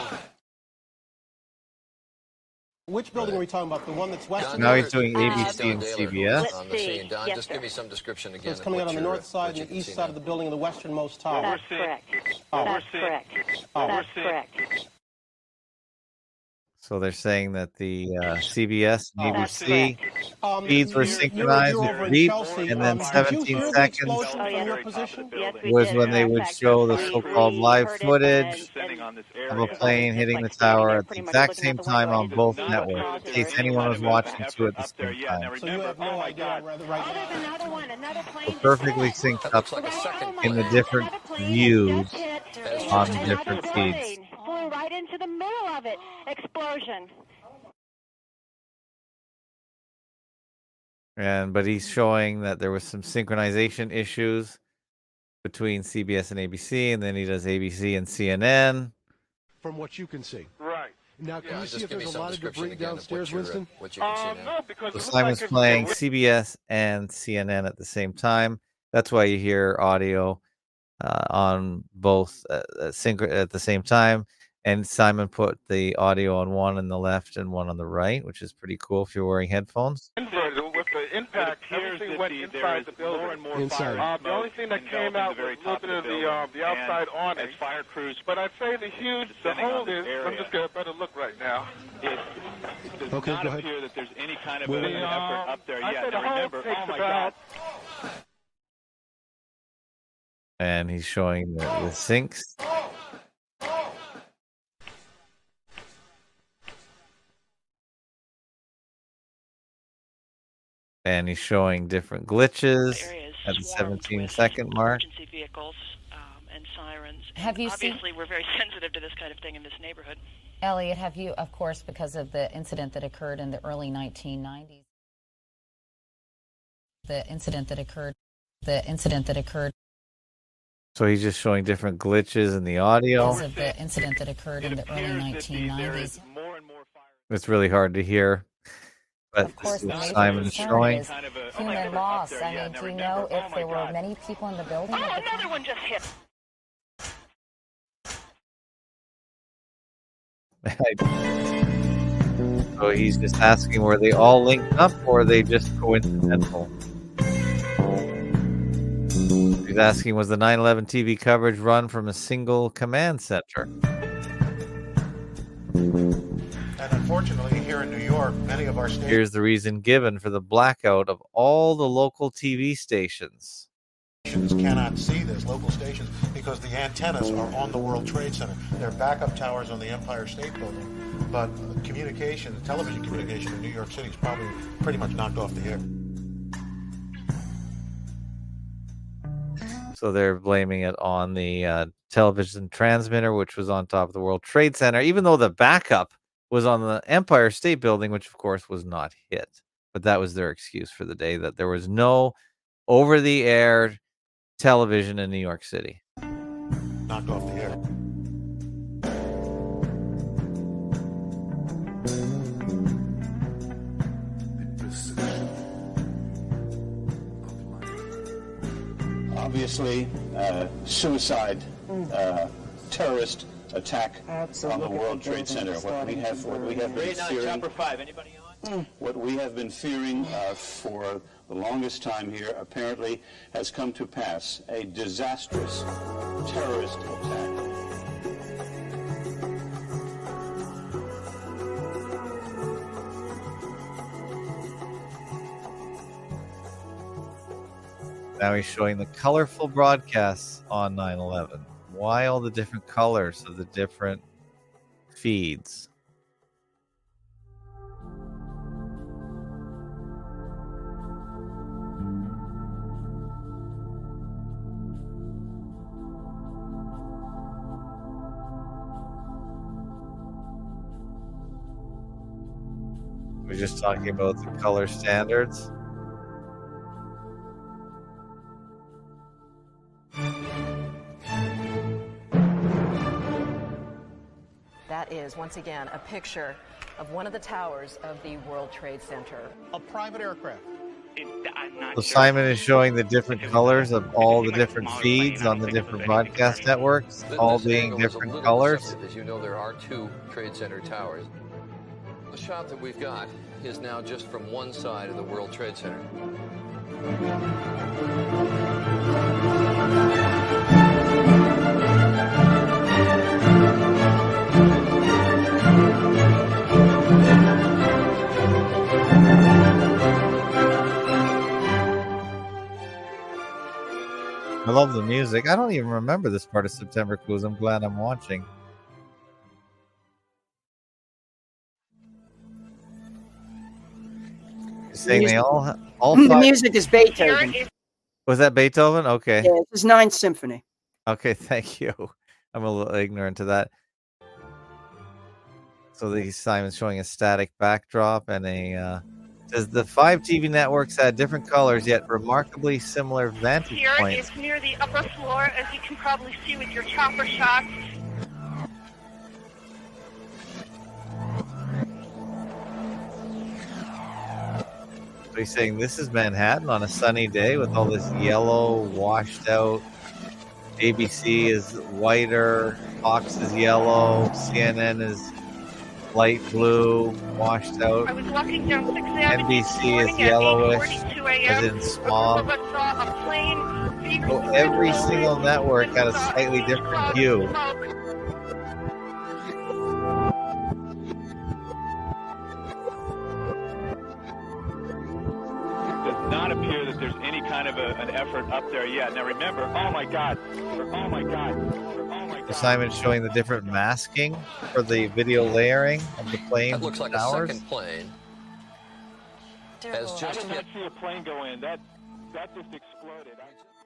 Which building are we talking about? The one that's west? Now he's doing ABC and CBS. On the scene. Don, just give me some description again. So it's coming out on the north side and the east side of the building of the westernmost tower. That's correct. That's correct. That's correct. So they're saying that the CBS and ABC feeds were synchronized with beeps, and then 17 seconds was when they would show the so-called live footage of a plane hitting the tower at the exact same time on both networks, in case anyone was watching two at the same time. So you have no idea whether We're perfectly synced up in the different views on the different feeds. Flew right into the middle of it. Explosion. But he's showing that there was some synchronization issues between CBS and ABC, and then he does ABC and CNN. From what you can see. Right. Now, can you see if there's a lot of debris downstairs, Winston? No, because So Simon's playing CBS and CNN at the same time. That's why you hear audio on both at the same time. And Simon put the audio on one on the left and one on the right, which is pretty cool if you're wearing headphones. With the impact, everything went inside the building. The only thing that came out was a little bit of the outside awning. Fire crews, but I'd say the whole is. I'm just getting a better look right now. It does not appear that there's any kind of an effort up there yet. The Now remember, takes oh my about God. And he's showing the sinks. And he's showing different glitches at the 17-second mark. Emergency vehicles and sirens. Have you Obviously, we're very sensitive to this kind of thing in this neighborhood. Elliot, have you, of course, because of the incident that occurred in the early 1990s, the incident that occurred. So he's just showing different glitches in the audio. Because of the incident that occurred in the early 1990s. It's really hard to hear. But of course, this the is major Simon concern showing. is human loss. I mean, do you know if there were many people in the building? Oh, another one just hit. So he's just asking, were they all linked up or are they just coincidental? He's asking, was the 9/11 TV coverage run from a single command center? And unfortunately, here in New York, many of our stations... Here's the reason given for the blackout of all the local TV stations. Cannot see this. Local stations, because the antennas are on the World Trade Center. They're backup towers on the Empire State Building, but communication, television communication in New York City is probably pretty much knocked off the air. So they're blaming it on the television transmitter, which was on top of the World Trade Center, even though the backup was on the Empire State Building, which of course was not hit. But that was their excuse for the day, that there was no over-the-air television in New York City. Knocked off the air. Obviously, suicide, terrorist attack on the World Trade Center. What we have been fearing. Chopper 5. Anybody on? What we have been fearing for the longest time here apparently has come to pass. A disastrous terrorist attack. Now he's showing the colorful broadcasts on 9/11. Why all the different colors of the different feeds? We're just talking about the color standards. That is, once again, a picture of one of the towers of the World Trade Center. A private aircraft. So Simon is showing the different colors of all the different feeds on the different broadcast networks, all being different colors. As you know, there are 2 Trade Center towers. The shot that we've got is now just from one side of the World Trade Center. I love the music. I don't even remember this part of September Clues. I'm glad I'm watching. You're saying they all the five... music is Beethoven. Was that Beethoven? Okay. Yeah, it's his 9th symphony. Okay, thank you. I'm a little ignorant to that. So Simon's showing a static backdrop and a says the 5 TV networks had different colors yet remarkably similar vantage Here points. is near the upper floor, as you can probably see with your chopper shots. So he's saying this is Manhattan on a sunny day with all this yellow washed out. ABC is whiter, Fox is yellow, CNN is light blue, washed out. I was walking down 6th Avenue this NBC morning is at yellowish, 8:42 as a.m. in smog. A group of us saw a plane. So every single network had a slightly different hue. Does not appear that there's any kind of an effort up there yet. Now remember, oh my God, oh my God, oh my God. Simon's showing the different masking for the video layering of the plane. That looks like towers. a second plane. Has I just did hit. not see a plane go in. That just exploded.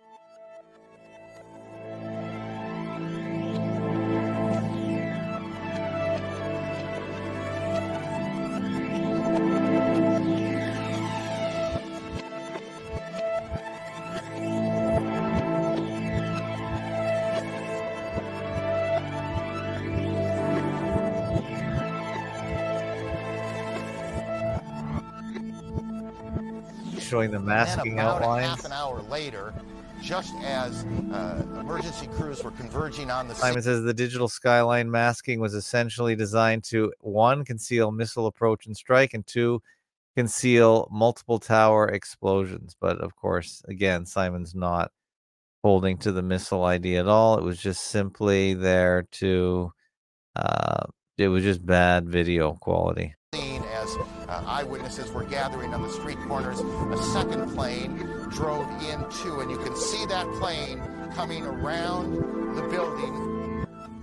Showing the masking and about outlines. half an hour later, just as emergency crews were converging on the Simon says the digital skyline masking was essentially designed to 1, conceal missile approach and strike, and 2, conceal multiple tower explosions. But of course, again, Simon's not holding to the missile idea at all. It was just simply there to, it was just bad video quality. scene as as eyewitnesses were gathering on the street corners, a second plane drove in too, and you can see that plane coming around the building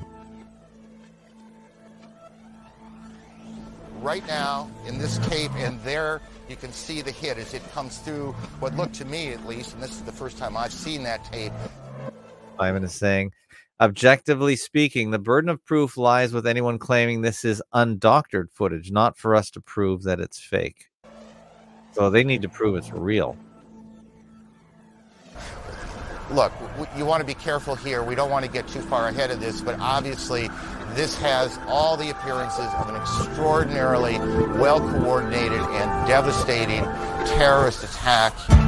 right now in this tape, and there you can see the hit as it comes through what looked to me, at least, and this is the first time I've seen that tape. Simon is saying, objectively speaking, the burden of proof lies with anyone claiming this is undoctored footage, not for us to prove that it's fake. So they need to prove it's real. Look, you want to be careful here. We don't want to get too far ahead of this, but obviously this has all the appearances of an extraordinarily well-coordinated and devastating terrorist attack.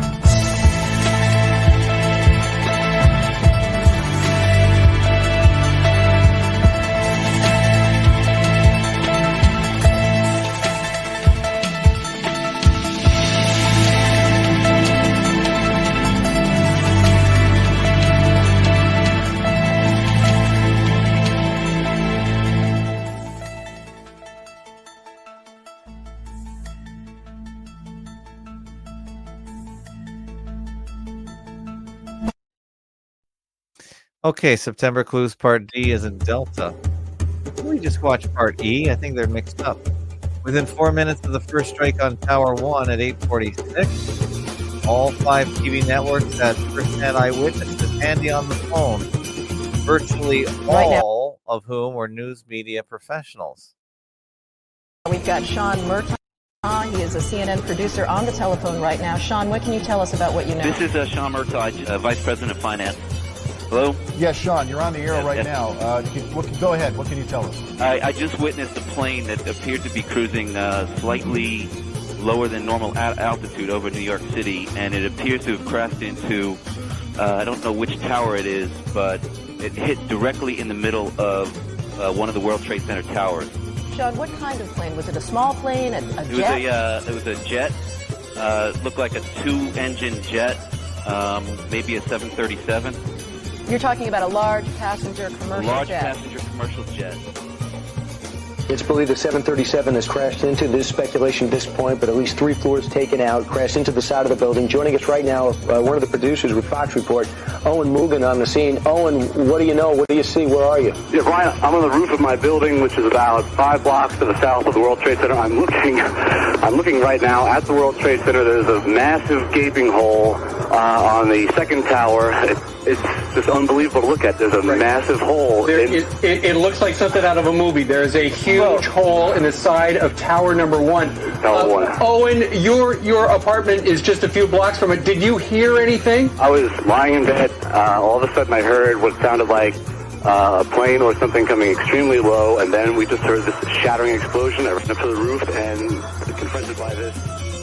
Okay, September Clues Part D is in Delta. We just watched Part E. I think they're mixed up. Within 4 minutes of the first strike on Tower 1 at 8:46, all 5 TV networks had first-hand eyewitnesses handy on the phone, virtually all of whom were news media professionals. We've got Sean Murtaugh. He is a CNN producer on the telephone right now. Sean, what can you tell us about what you know? This is Sean Murtaugh, Vice President of Finance. Hello? Yes, Sean, you're on the air right now. Go ahead. What can you tell us? I just witnessed a plane that appeared to be cruising slightly lower than normal altitude over New York City, and it appears to have crashed into, I don't know which tower it is, but it hit directly in the middle of one of the World Trade Center towers. Sean, what kind of plane? Was it a small plane, a jet? It was a jet. Looked like a 2-engine jet, maybe a 737. You're talking about a large passenger commercial jet. It's believed the 737 has crashed into this speculation at this point, but at least 3 floors taken out, crashed into the side of the building. Joining us right now, one of the producers with Fox Report, Owen Mugan on the scene. Owen, what do you know? What do you see? Where are you? Yeah, Brian, I'm on the roof of my building, which is about 5 blocks to the south of the World Trade Center. I'm looking right now at the World Trade Center. There's a massive gaping hole on the second tower. It's just unbelievable to look at. There's a massive hole. It looks like something out of a movie. There's a huge hole in the side of tower number 1. Tower 1. Owen, your apartment is just a few blocks from it. Did you hear anything? I was lying in bed. All of a sudden I heard what sounded like a plane or something coming extremely low, and then we just heard this shattering explosion. I ran up to the roof and confronted by this.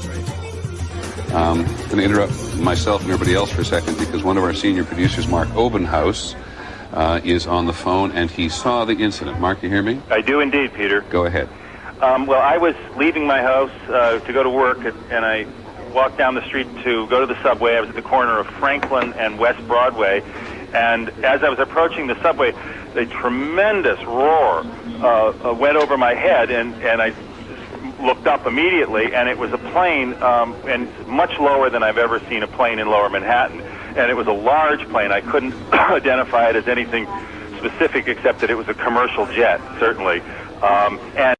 I'm going to interrupt myself and everybody else for a second because one of our senior producers, Mark Obenhaus, is on the phone, and he saw the incident. Mark, you hear me? I do indeed, Peter. Go ahead. Well, I was leaving my house to go to work, and I walked down the street to go to the subway. I was at the corner of Franklin and West Broadway, and as I was approaching the subway, a tremendous roar went over my head, and I looked up immediately, and it was a plane, and much lower than I've ever seen a plane in Lower Manhattan. And it was a large plane. I couldn't identify it as anything specific except that it was a commercial jet, certainly. And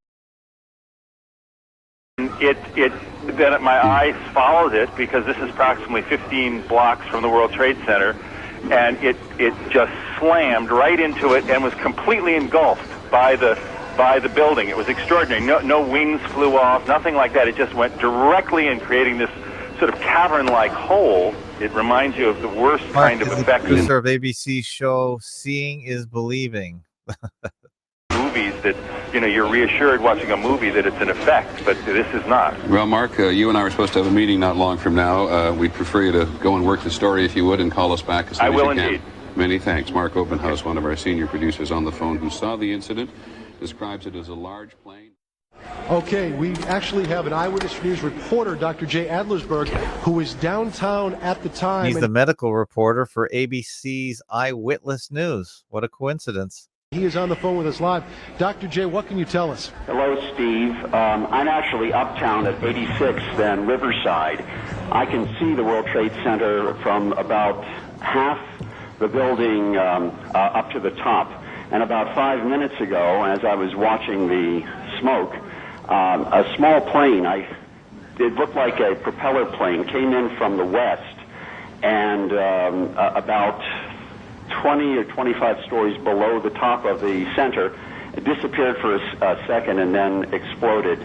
then my eyes followed it because this is approximately 15 blocks from the World Trade Center, and it just slammed right into it and was completely engulfed by the building. It was extraordinary. No wings flew off, nothing like that. It just went directly in, creating this sort of cavern-like hole. It reminds you of the worst kind of effect. Producer of ABC's show Seeing is Believing. Movies that, you're reassured watching a movie that it's an effect, but this is not. Well, Mark, you and I were supposed to have a meeting not long from now. We'd prefer you to go and work the story if you would and call us back as soon as you can. I will indeed. Many thanks. Mark Obenhaus, one of our senior producers on the phone who saw the incident, describes it as a large plane. Okay, we actually have an Eyewitness News reporter, Dr. Jay Adlersberg, who was downtown at the time. He's the medical reporter for ABC's Eyewitness News. What a coincidence. He is on the phone with us live. Dr. J, what can you tell us? Hello, Steve. I'm actually uptown at 86th and Riverside. I can see the World Trade Center from about half the building up to the top. And about 5 minutes ago, as I was watching the smoke, a small plane, it looked like a propeller plane, came in from the west, and about 20 or 25 stories below the top of the center, it disappeared for a second and then exploded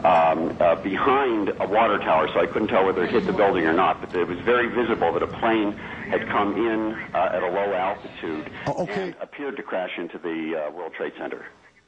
behind a water tower, so I couldn't tell whether it hit the building or not, but it was very visible that a plane had come in at a low altitude and appeared to crash into the World Trade Center.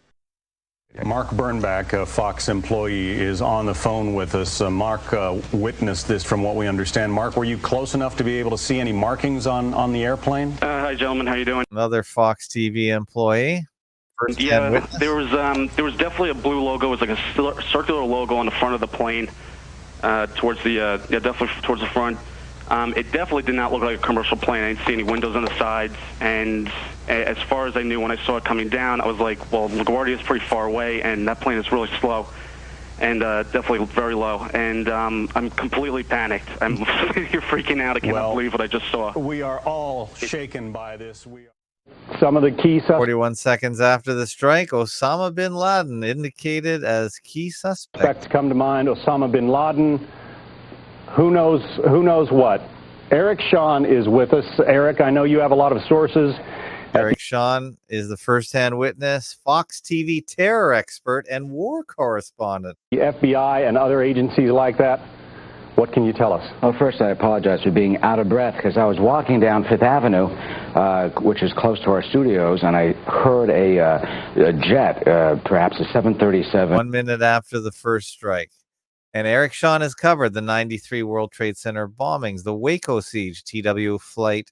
Mark Bernbach, a Fox employee, is on the phone with us. Mark witnessed this from what we understand. Mark, were you close enough to be able to see any markings on the airplane? Hi, gentlemen. How you doing? Another Fox TV employee. Yeah, there was definitely a blue logo. It was like a circular logo on the front of the plane, towards the definitely towards the front. It definitely did not look like a commercial plane. I didn't see any windows on the sides, and as far as I knew when I saw it coming down, I was like, well, LaGuardia is pretty far away, and that plane is really slow, and definitely very low. And I'm completely panicked. I'm you're freaking out. I cannot believe what I just saw. We are all shaken by this. Some of the key suspects. 41 seconds after the strike, Osama bin Laden indicated as key suspect. Suspects come to mind: Osama bin Laden. Who knows what? Eric Shawn is with us. Eric, I know you have a lot of sources. Eric Shawn is the first-hand witness, Fox TV terror expert, and war correspondent. The FBI and other agencies like that. What can you tell us? Well, first, I apologize for being out of breath because I was walking down Fifth Avenue, which is close to our studios, and I heard a jet, perhaps a 737. 1 minute after the first strike. And Eric Shawn has covered the 93 World Trade Center bombings, the Waco siege, TWA Flight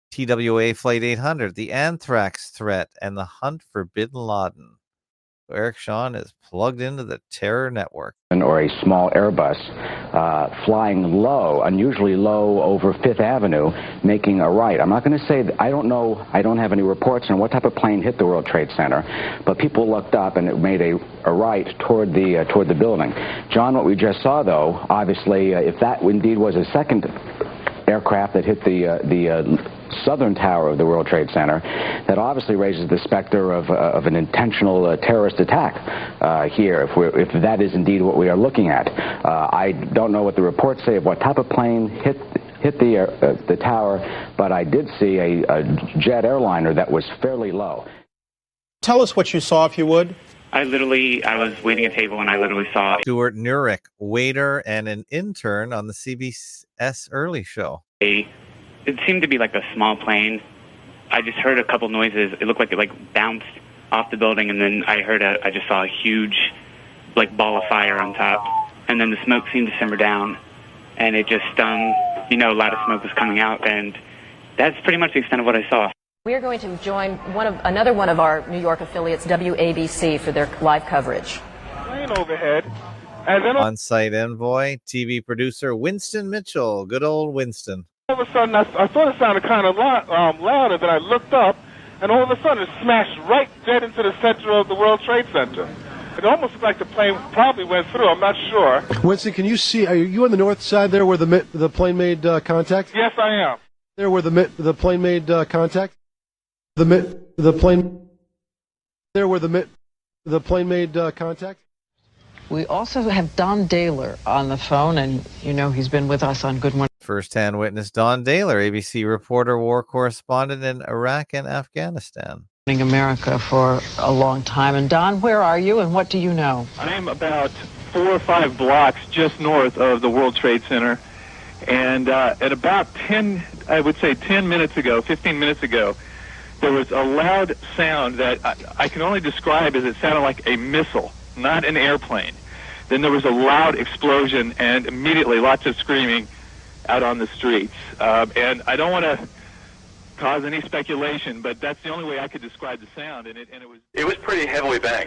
800, the anthrax threat, and the hunt for bin Laden. Eric Shawn is plugged into the terror network. Or a small Airbus flying low, unusually low over Fifth Avenue, making a right. I'm not going to say that I don't know. I don't have any reports on what type of plane hit the World Trade Center, but people looked up and it made a right toward the building. John, what we just saw, though, obviously, if that indeed was a second aircraft that hit the southern tower of the World Trade Center, that obviously raises the specter of an intentional terrorist attack here, if that is indeed what we are looking at. I don't know what the reports say of what type of plane hit the tower, but I did see a jet airliner that was fairly low. Tell us what you saw, if you would. I was waiting at a table and I literally saw Stuart Nurek, waiter and an intern on the CBS Early Show. It seemed to be like a small plane. I just heard a couple noises. It looked like it bounced off the building, and then I just saw a huge ball of fire on top, and then the smoke seemed to simmer down, and it just a lot of smoke was coming out, and that's pretty much the extent of what I saw. We are going to join another one of our New York affiliates, WABC, for their live coverage. Plane overhead. On-site envoy, TV producer Winston Mitchell. Good old Winston. All of a sudden, I thought it sounded kind of louder, then I looked up, and all of a sudden it smashed right dead into the center of the World Trade Center. It almost looked like the plane probably went through. I'm not sure. Winston, can you see? Are you on the north side there where the plane made contact? Yes, I am. There where the plane made contact? The plane. There where the plane made contact? We also have Don Dahler on the phone, and he's been with us on Good Morning. First-hand witness Don Dahler, ABC reporter, war correspondent in Iraq and Afghanistan. America for a long time. And Don, where are you, and what do you know? I'm about 4 or 5 blocks just north of the World Trade Center, and at about 15 minutes ago, there was a loud sound that I can only describe as it sounded like a missile, not an airplane. Then there was a loud explosion, and immediately lots of screaming out on the streets. And I don't want to cause any speculation, but that's the only way I could describe the sound. And it was pretty heavily banked,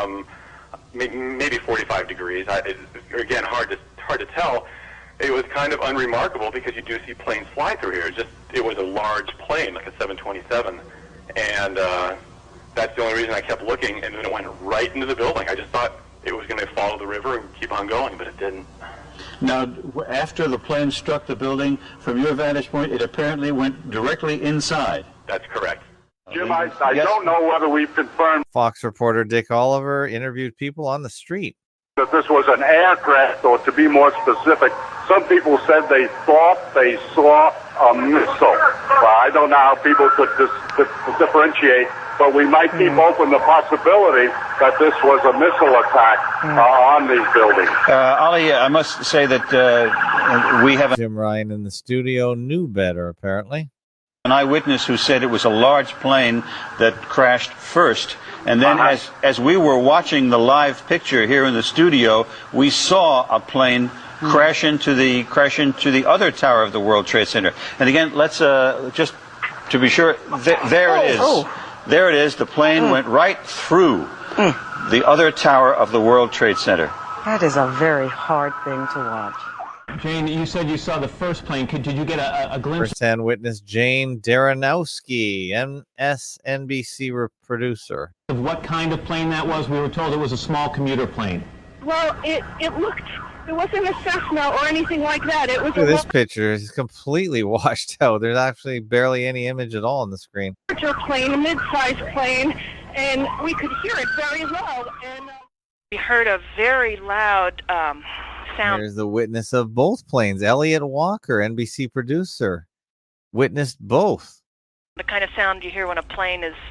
maybe 45 degrees. Again, hard to tell. It was kind of unremarkable because you do see planes fly through here. It was a large plane, like a 727, and that's the only reason I kept looking, and then it went right into the building. I just thought it was going to follow the river and keep on going, but it didn't. Now, after the plane struck the building, from your vantage point, it apparently went directly inside. That's correct. Jim, I don't know whether we've confirmed Fox reporter Dick Oliver interviewed people on the street. that this was an aircraft, or to be more specific, some people said they thought they saw a missile. Well, I don't know how people could differentiate, but we might keep open the possibility that this was a missile attack on these buildings. Ali, I must say that we have Jim Ryan in the studio knew better, apparently. an eyewitness who said it was a large plane that crashed first. And then as we were watching the live picture here in the studio, we saw a plane crash into the other tower of the World Trade Center. And again, let's just to be sure, there it is. There it is. The plane went right through the other tower of the World Trade Center. That is a very hard thing to watch. Jane, you said you saw the first plane. Did you get a glimpse? First-hand witness Jane Daranowski, MSNBC producer. Of what kind of plane that was? We were told it was a small commuter plane. Well, it wasn't a Cessna or anything like that. It was Look at this picture. It's completely washed out. There's actually barely any image at all on the screen. larger plane, a mid-sized plane, and we could hear it very low. And we heard a very loud sound. There's the witness of both planes. Elliot Walker, NBC producer, witnessed both. The kind of sound you hear when a plane is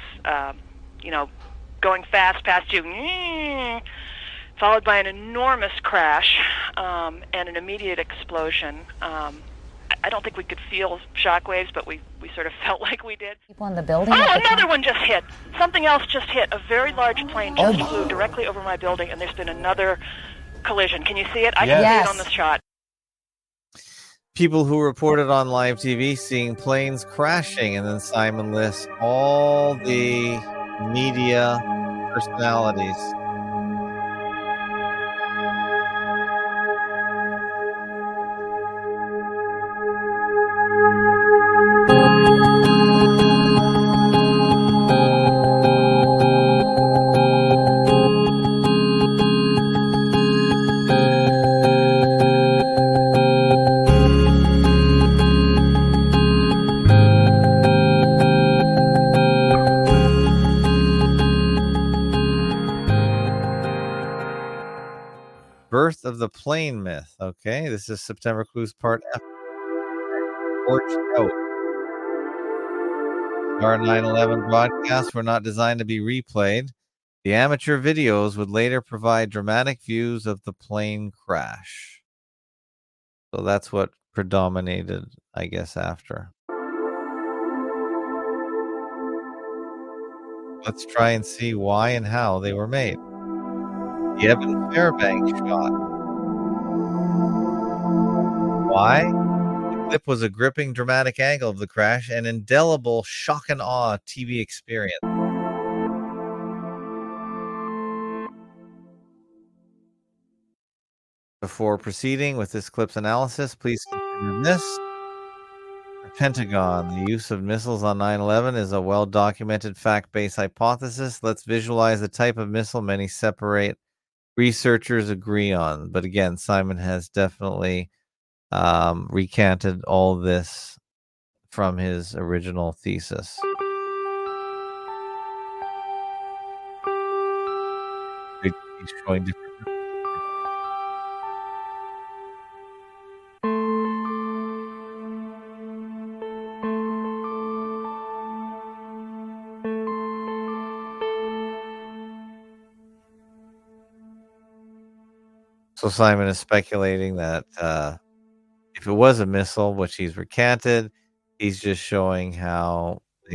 going fast past you, followed by an enormous crash and an immediate explosion. I don't think we could feel shockwaves, but we sort of felt like we did. People in the building? Oh, another one just hit. Something else just hit. A very large plane just flew directly over my building, and there's been another collision. Can you see it? I can see it on the shot. People who reported on live TV seeing planes crashing, and then Simon lists all the media personalities. Birth of the Plane Myth. Okay, this is September Clues Part F. Torch out. Our 9/11 broadcasts were not designed to be replayed. The amateur videos would later provide dramatic views of the plane crash. So that's what predominated, I guess, after. Let's try and see why and how they were made. The Evan Fairbanks shot. Why? The clip was a gripping, dramatic angle of the crash, an indelible shock and awe TV experience. Before proceeding with this clip's analysis, please consider this. The Pentagon, the use of missiles on 9/11 is a well-documented fact-based hypothesis. Let's visualize the type of missile many separate researchers agree on. But again, Simon has definitely recanted all this from his original thesis. He's showing different. So Simon is speculating that if it was a missile, which he's recanted, he's just showing how they...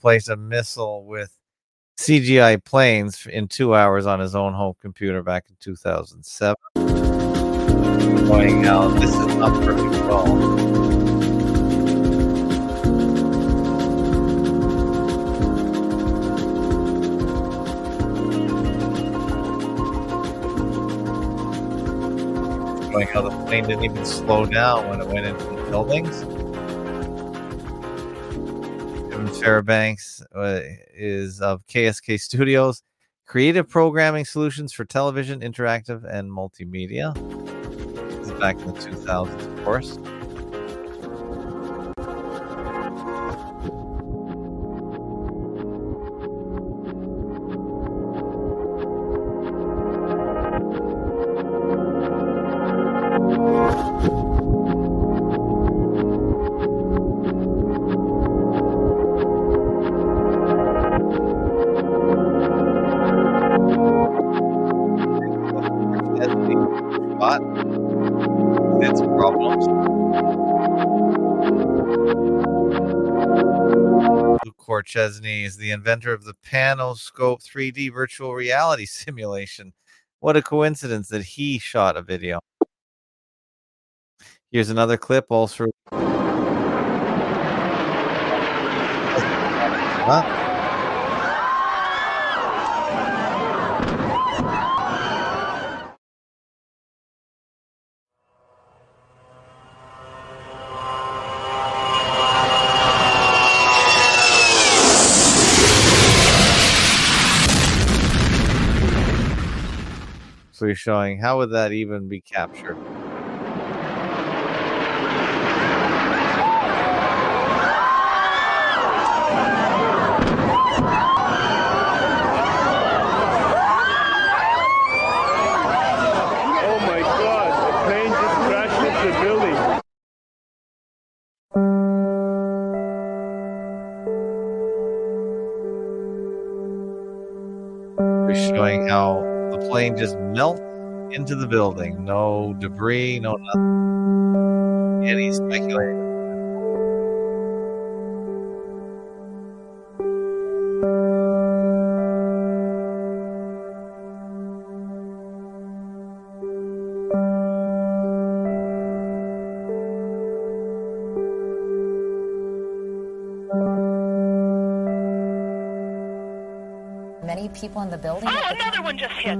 replace a missile with CGI planes in 2 hours on his own home computer back in 2007. Showing how this is not perfect at all. Showing how the plane didn't even slow down when it went into the buildings. Kevin Fairbanks is of KSK Studios, creative programming solutions for television, interactive, and multimedia. This is back in the 2000s, of course. Its problems. Luke Korchesny is the inventor of the Panoscope 3D virtual reality simulation. What a coincidence that he shot a video. Here's another clip also. So he's showing how would that even be captured? Oh my God, the plane just crashed into the building. He's showing how the plane just melts into the building. No debris, no nothing. And he's speculating. Many people in the building. Oh, another one just hit.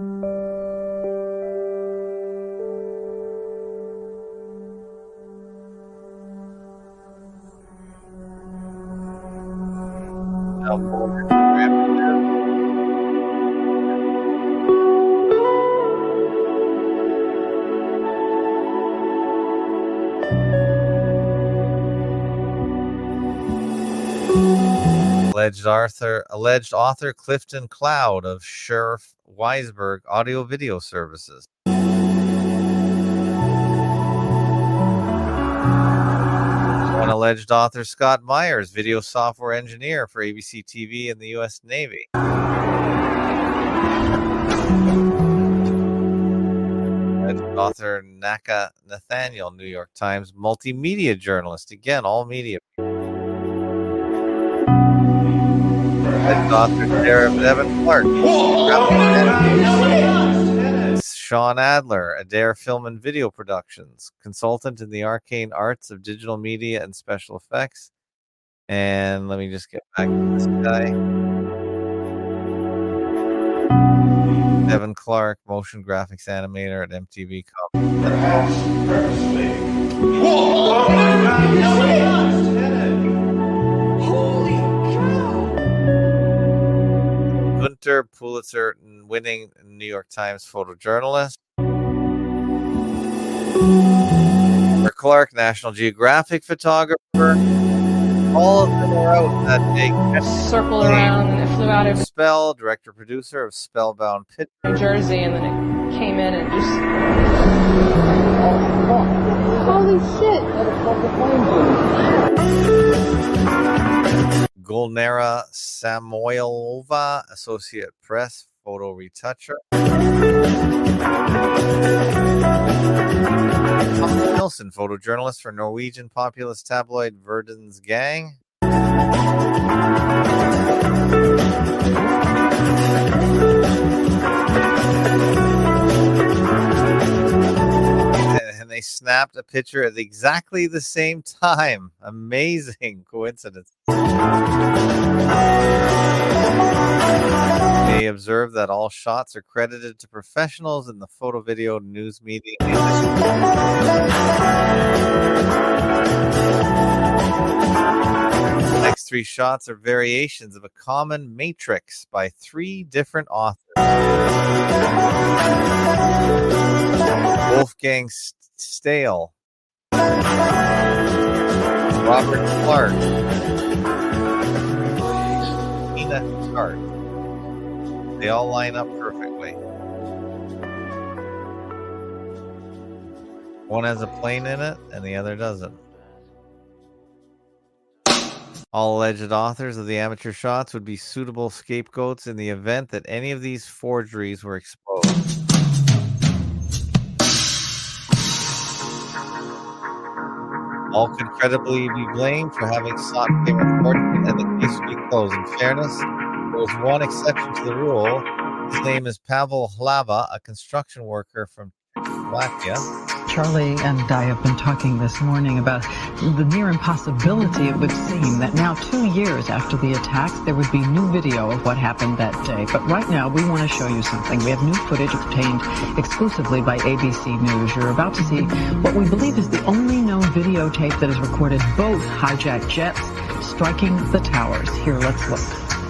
Alleged author Clifton Cloud of Sheriff Weisberg Audio Video Services. One alleged author Scott Myers, video software engineer for ABC TV and the U.S. Navy. Alleged author Naka Nathaniel, New York Times multimedia journalist. Again, all media. Author Devin Clark, Sean Adler, Adair Film and Video Productions, consultant in the arcane arts of digital media and special effects. And let me just get back to this guy. Devin Clark, motion graphics animator at MTV Gunter Pulitzer winning New York Times photojournalist. Clark, National Geographic photographer. All of them are out that day. Circled around and it flew out of Spell, director producer of Spellbound Pictures, New Jersey, and then it came in and just. Holy shit! Gulnara Samoilova, Associate Press, photo retoucher. Nilsson, photojournalist for Norwegian populist tabloid Verdens Gang. And they snapped a picture at exactly the same time. Amazing coincidence. They observed that all shots are credited to professionals in the photo, video, news media industry. The next three shots are variations of a common matrix by three different authors. Wolfgang Stahl, Robert Clark, Tina Tart. They all line up perfectly. One has a plane in it and the other doesn't. All alleged authors of the amateur shots would be suitable scapegoats in the event that any of these forgeries were exposed. All could credibly be blamed for having sought payment forgery, and the case would be closed. In fairness, there is one exception to the rule. His name is Pavel Hlava, a construction worker from Czechoslovakia. Charlie and I have been talking this morning about the near impossibility it would seem that now 2 years after the attacks, there would be new video of what happened that day. But right now, we want to show you something. We have new footage obtained exclusively by ABC News. You're about to see what we believe is the only known videotape that has recorded both hijacked jets striking the towers. Here, let's look.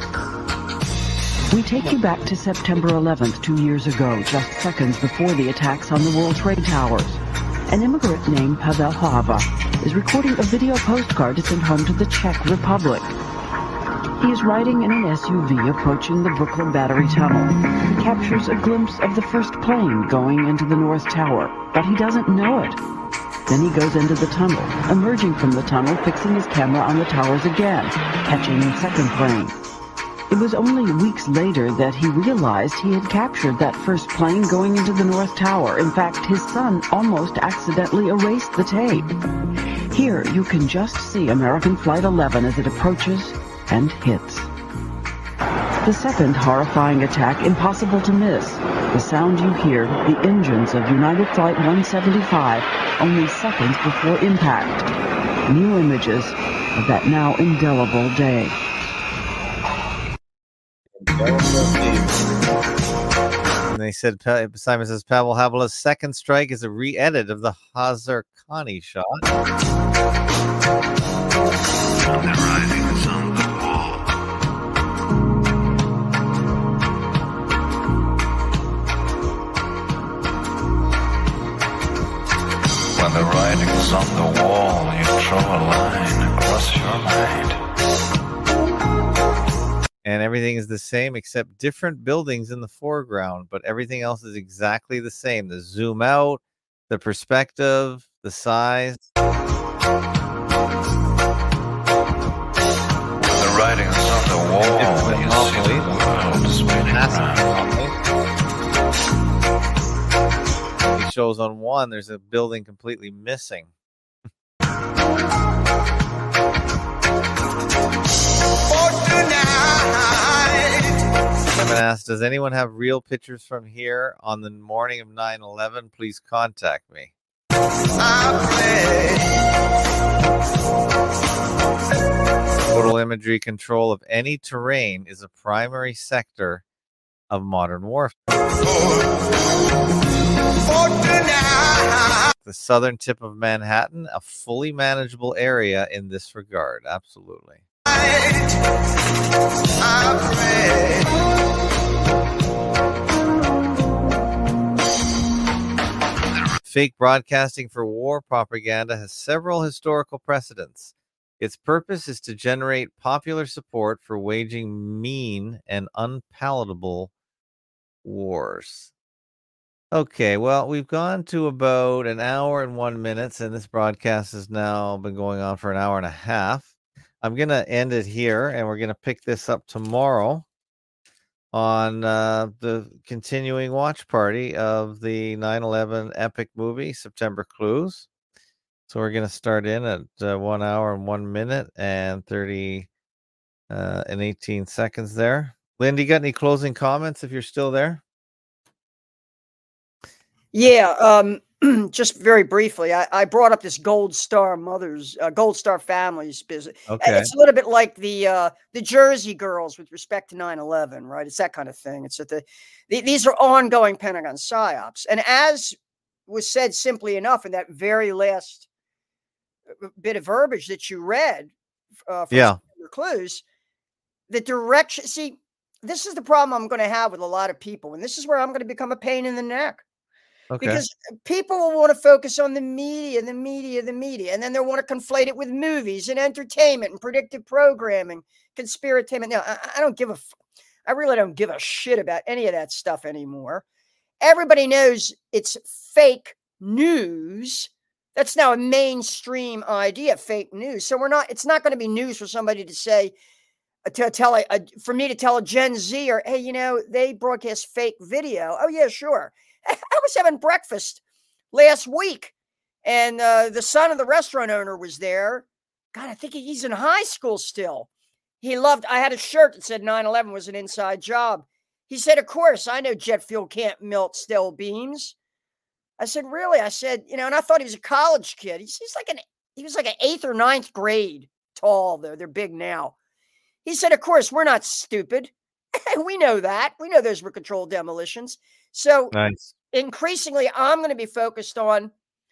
We take you back to September 11th, 2 years ago, just seconds before the attacks on the World Trade Towers. An immigrant named Pavel Hlava is recording a video postcard to send home to the Czech Republic. He is riding in an SUV approaching the Brooklyn Battery Tunnel. He captures a glimpse of the first plane going into the North Tower, but he doesn't know it. Then he goes into the tunnel, emerging from the tunnel, fixing his camera on the towers again, catching the second plane. It was only weeks later that he realized he had captured that first plane going into the North Tower. In fact, his son almost accidentally erased the tape. Here, you can just see American Flight 11 as it approaches and hits. The second horrifying attack, impossible to miss. The sound you hear, the engines of United Flight 175, only seconds before impact. New images of that now indelible day. And they said, Simon says, Pavel Hlava's second strike is a re-edit of the Hazar Khani shot. When the writing's on the wall, you draw a line across your mind. And everything is the same except different buildings in the foreground, but everything else is exactly the same. The zoom out, the perspective, the size. When the writing's on the wall, you see the world spinning around. It shows on one, there's a building completely missing. Someone asked, does anyone have real pictures from here on the morning of 9/11? Please contact me. Total imagery control of any terrain is a primary sector of modern warfare. The southern tip of Manhattan, a fully manageable area in this regard. Absolutely. Fake broadcasting for war propaganda has several historical precedents. Its purpose is to generate popular support for waging mean and unpalatable wars. Okay, well, we've gone to about an hour and 1 minute, and this broadcast has now been going on for an hour and a half. I'm going to end it here, and we're going to pick this up tomorrow on the continuing watch party of the 9/11 epic movie, September Clues. So we're going to start in at 1 hour and 1 minute and 30 and 18 seconds there. Lynn, do you got any closing comments if you're still there? Yeah, just very briefly, I brought up this Gold Star Gold Star Families business. Okay. It's a little bit like the Jersey Girls with respect to 9/11, right? It's that kind of thing. It's that these are ongoing Pentagon psyops, and as was said simply enough in that very last bit of verbiage that you read from Senator Clues, the direction. See, this is the problem I'm going to have with a lot of people, and this is where I'm going to become a pain in the neck. Okay. Because people will want to focus on the media, and then they'll want to conflate it with movies and entertainment and predictive programming, conspiratainment. No, I really don't give a shit about any of that stuff anymore. Everybody knows it's fake news. That's now a mainstream idea, fake news. So it's not going to be news for somebody to say, for me to tell a Gen Zer, hey, they broadcast fake video. Oh yeah, sure. I was having breakfast last week, and the son of the restaurant owner was there. God, I think he's in high school still. I had a shirt that said 9/11 was an inside job. He said, of course, I know jet fuel can't melt steel beams. I said, really? I said, and I thought he was a college kid. He was like an 8th or 9th grade tall, though. They're big now. He said, of course, we're not stupid. We know that. We know those were controlled demolitions. So increasingly, I'm going to be focused on,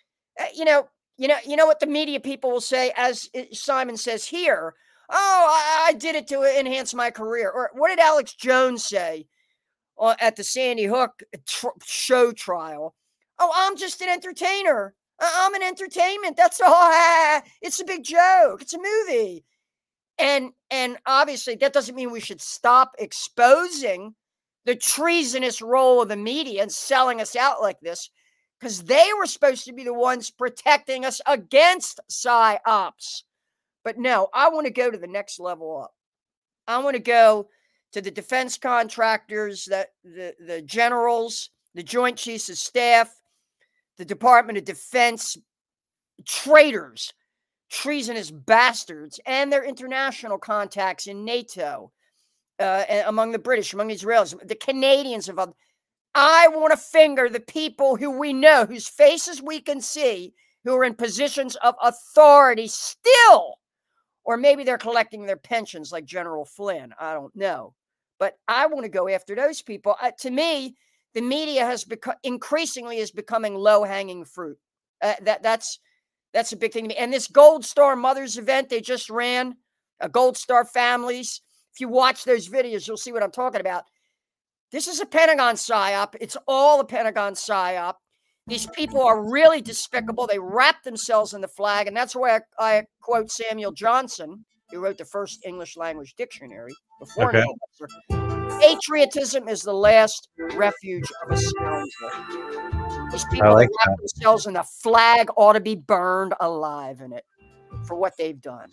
what the media people will say, as Simon says here. Oh, I did it to enhance my career. Or what did Alex Jones say at the Sandy Hook show trial? Oh, I'm just an entertainer. I'm an entertainment. That's all. It's a big joke. It's a movie. And obviously, that doesn't mean we should stop exposing the treasonous role of the media and selling us out like this, because they were supposed to be the ones protecting us against psyops. But no, I want to go to the next level up. I want to go to the defense contractors, the generals, the Joint Chiefs of Staff, the Department of Defense, traitors, treasonous bastards, and their international contacts in NATO, among the British, among the Israelis, the Canadians involved. I want to finger the people who we know, whose faces we can see, who are in positions of authority still. Or maybe they're collecting their pensions like General Flynn. I don't know. But I want to go after those people. To me, the media has increasingly is becoming low-hanging fruit. That's a big thing to me. And this Gold Star Mothers event they just ran, Gold Star Families, if you watch those videos, you'll see what I'm talking about. This is a Pentagon psyop. It's all a Pentagon psyop. These people are really despicable. They wrap themselves in the flag. And that's why I quote Samuel Johnson, who wrote the first English language dictionary before Neil Webster. Patriotism is the last refuge of a scoundrel. These people wrap themselves in the flag ought to be burned alive in it for what they've done.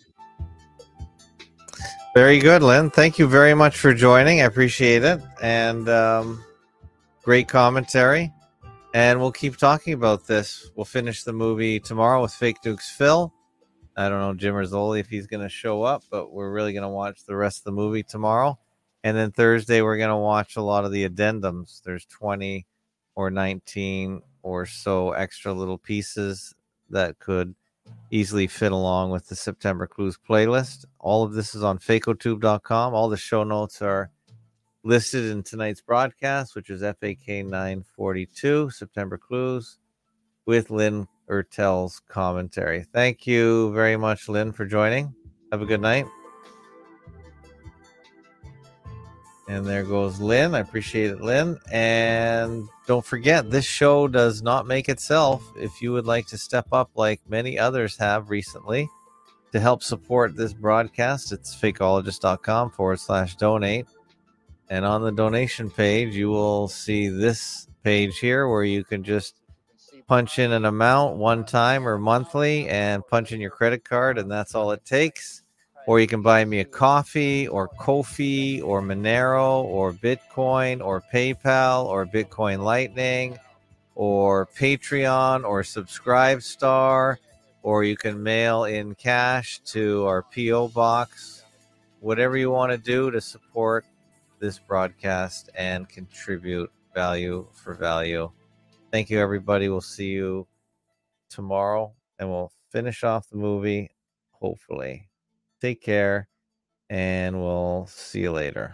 Very good, Lynn. Thank you very much for joining. I appreciate it. And great commentary. And we'll keep talking about this. We'll finish the movie tomorrow with Fake Dukes Phil. I don't know Jim Rizzoli if he's going to show up, but we're really going to watch the rest of the movie tomorrow. And then Thursday, we're going to watch a lot of the addendums. There's 20 or 19 or so extra little pieces that could easily fit along with the September Clues playlist. All of this is on fakotube.com. All the show notes are listed in tonight's broadcast, which is FAK 942, September Clues, with Lynn Ertel's commentary. Thank you very much, Lynn, for joining. Have a good night. And there goes Lynn. I appreciate it, Lynn. And don't forget, this show does not make itself. If you would like to step up like many others have recently to help support this broadcast, it's fakeologist.com/donate. And on the donation page, you will see this page here where you can just punch in an amount one time or monthly and punch in your credit card, and that's all it takes. Or you can buy me a coffee or Ko-fi or Monero or Bitcoin or PayPal or Bitcoin Lightning or Patreon or Subscribe Star or you can mail in cash to our P.O. box. Whatever you want to do to support this broadcast and contribute value for value. Thank you, everybody. We'll see you tomorrow, and we'll finish off the movie, hopefully. Take care, and we'll see you later.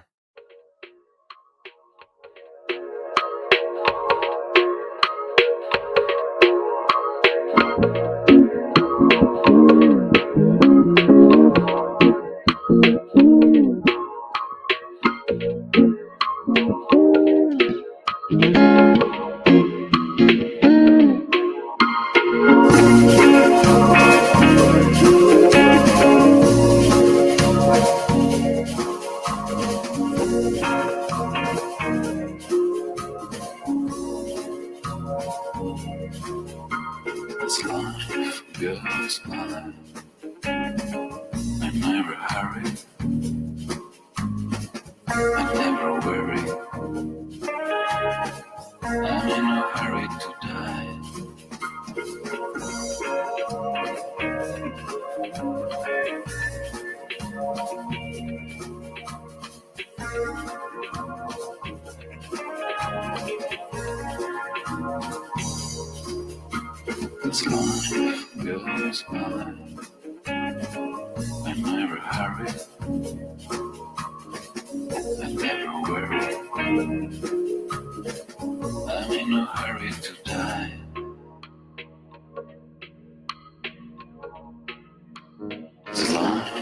This life goes by. I never hurry. I never worry. I'm in a hurry to die. This life goes by. I never hurry. I never worry. I'm in a hurry to die. This life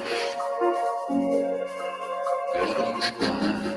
goes by.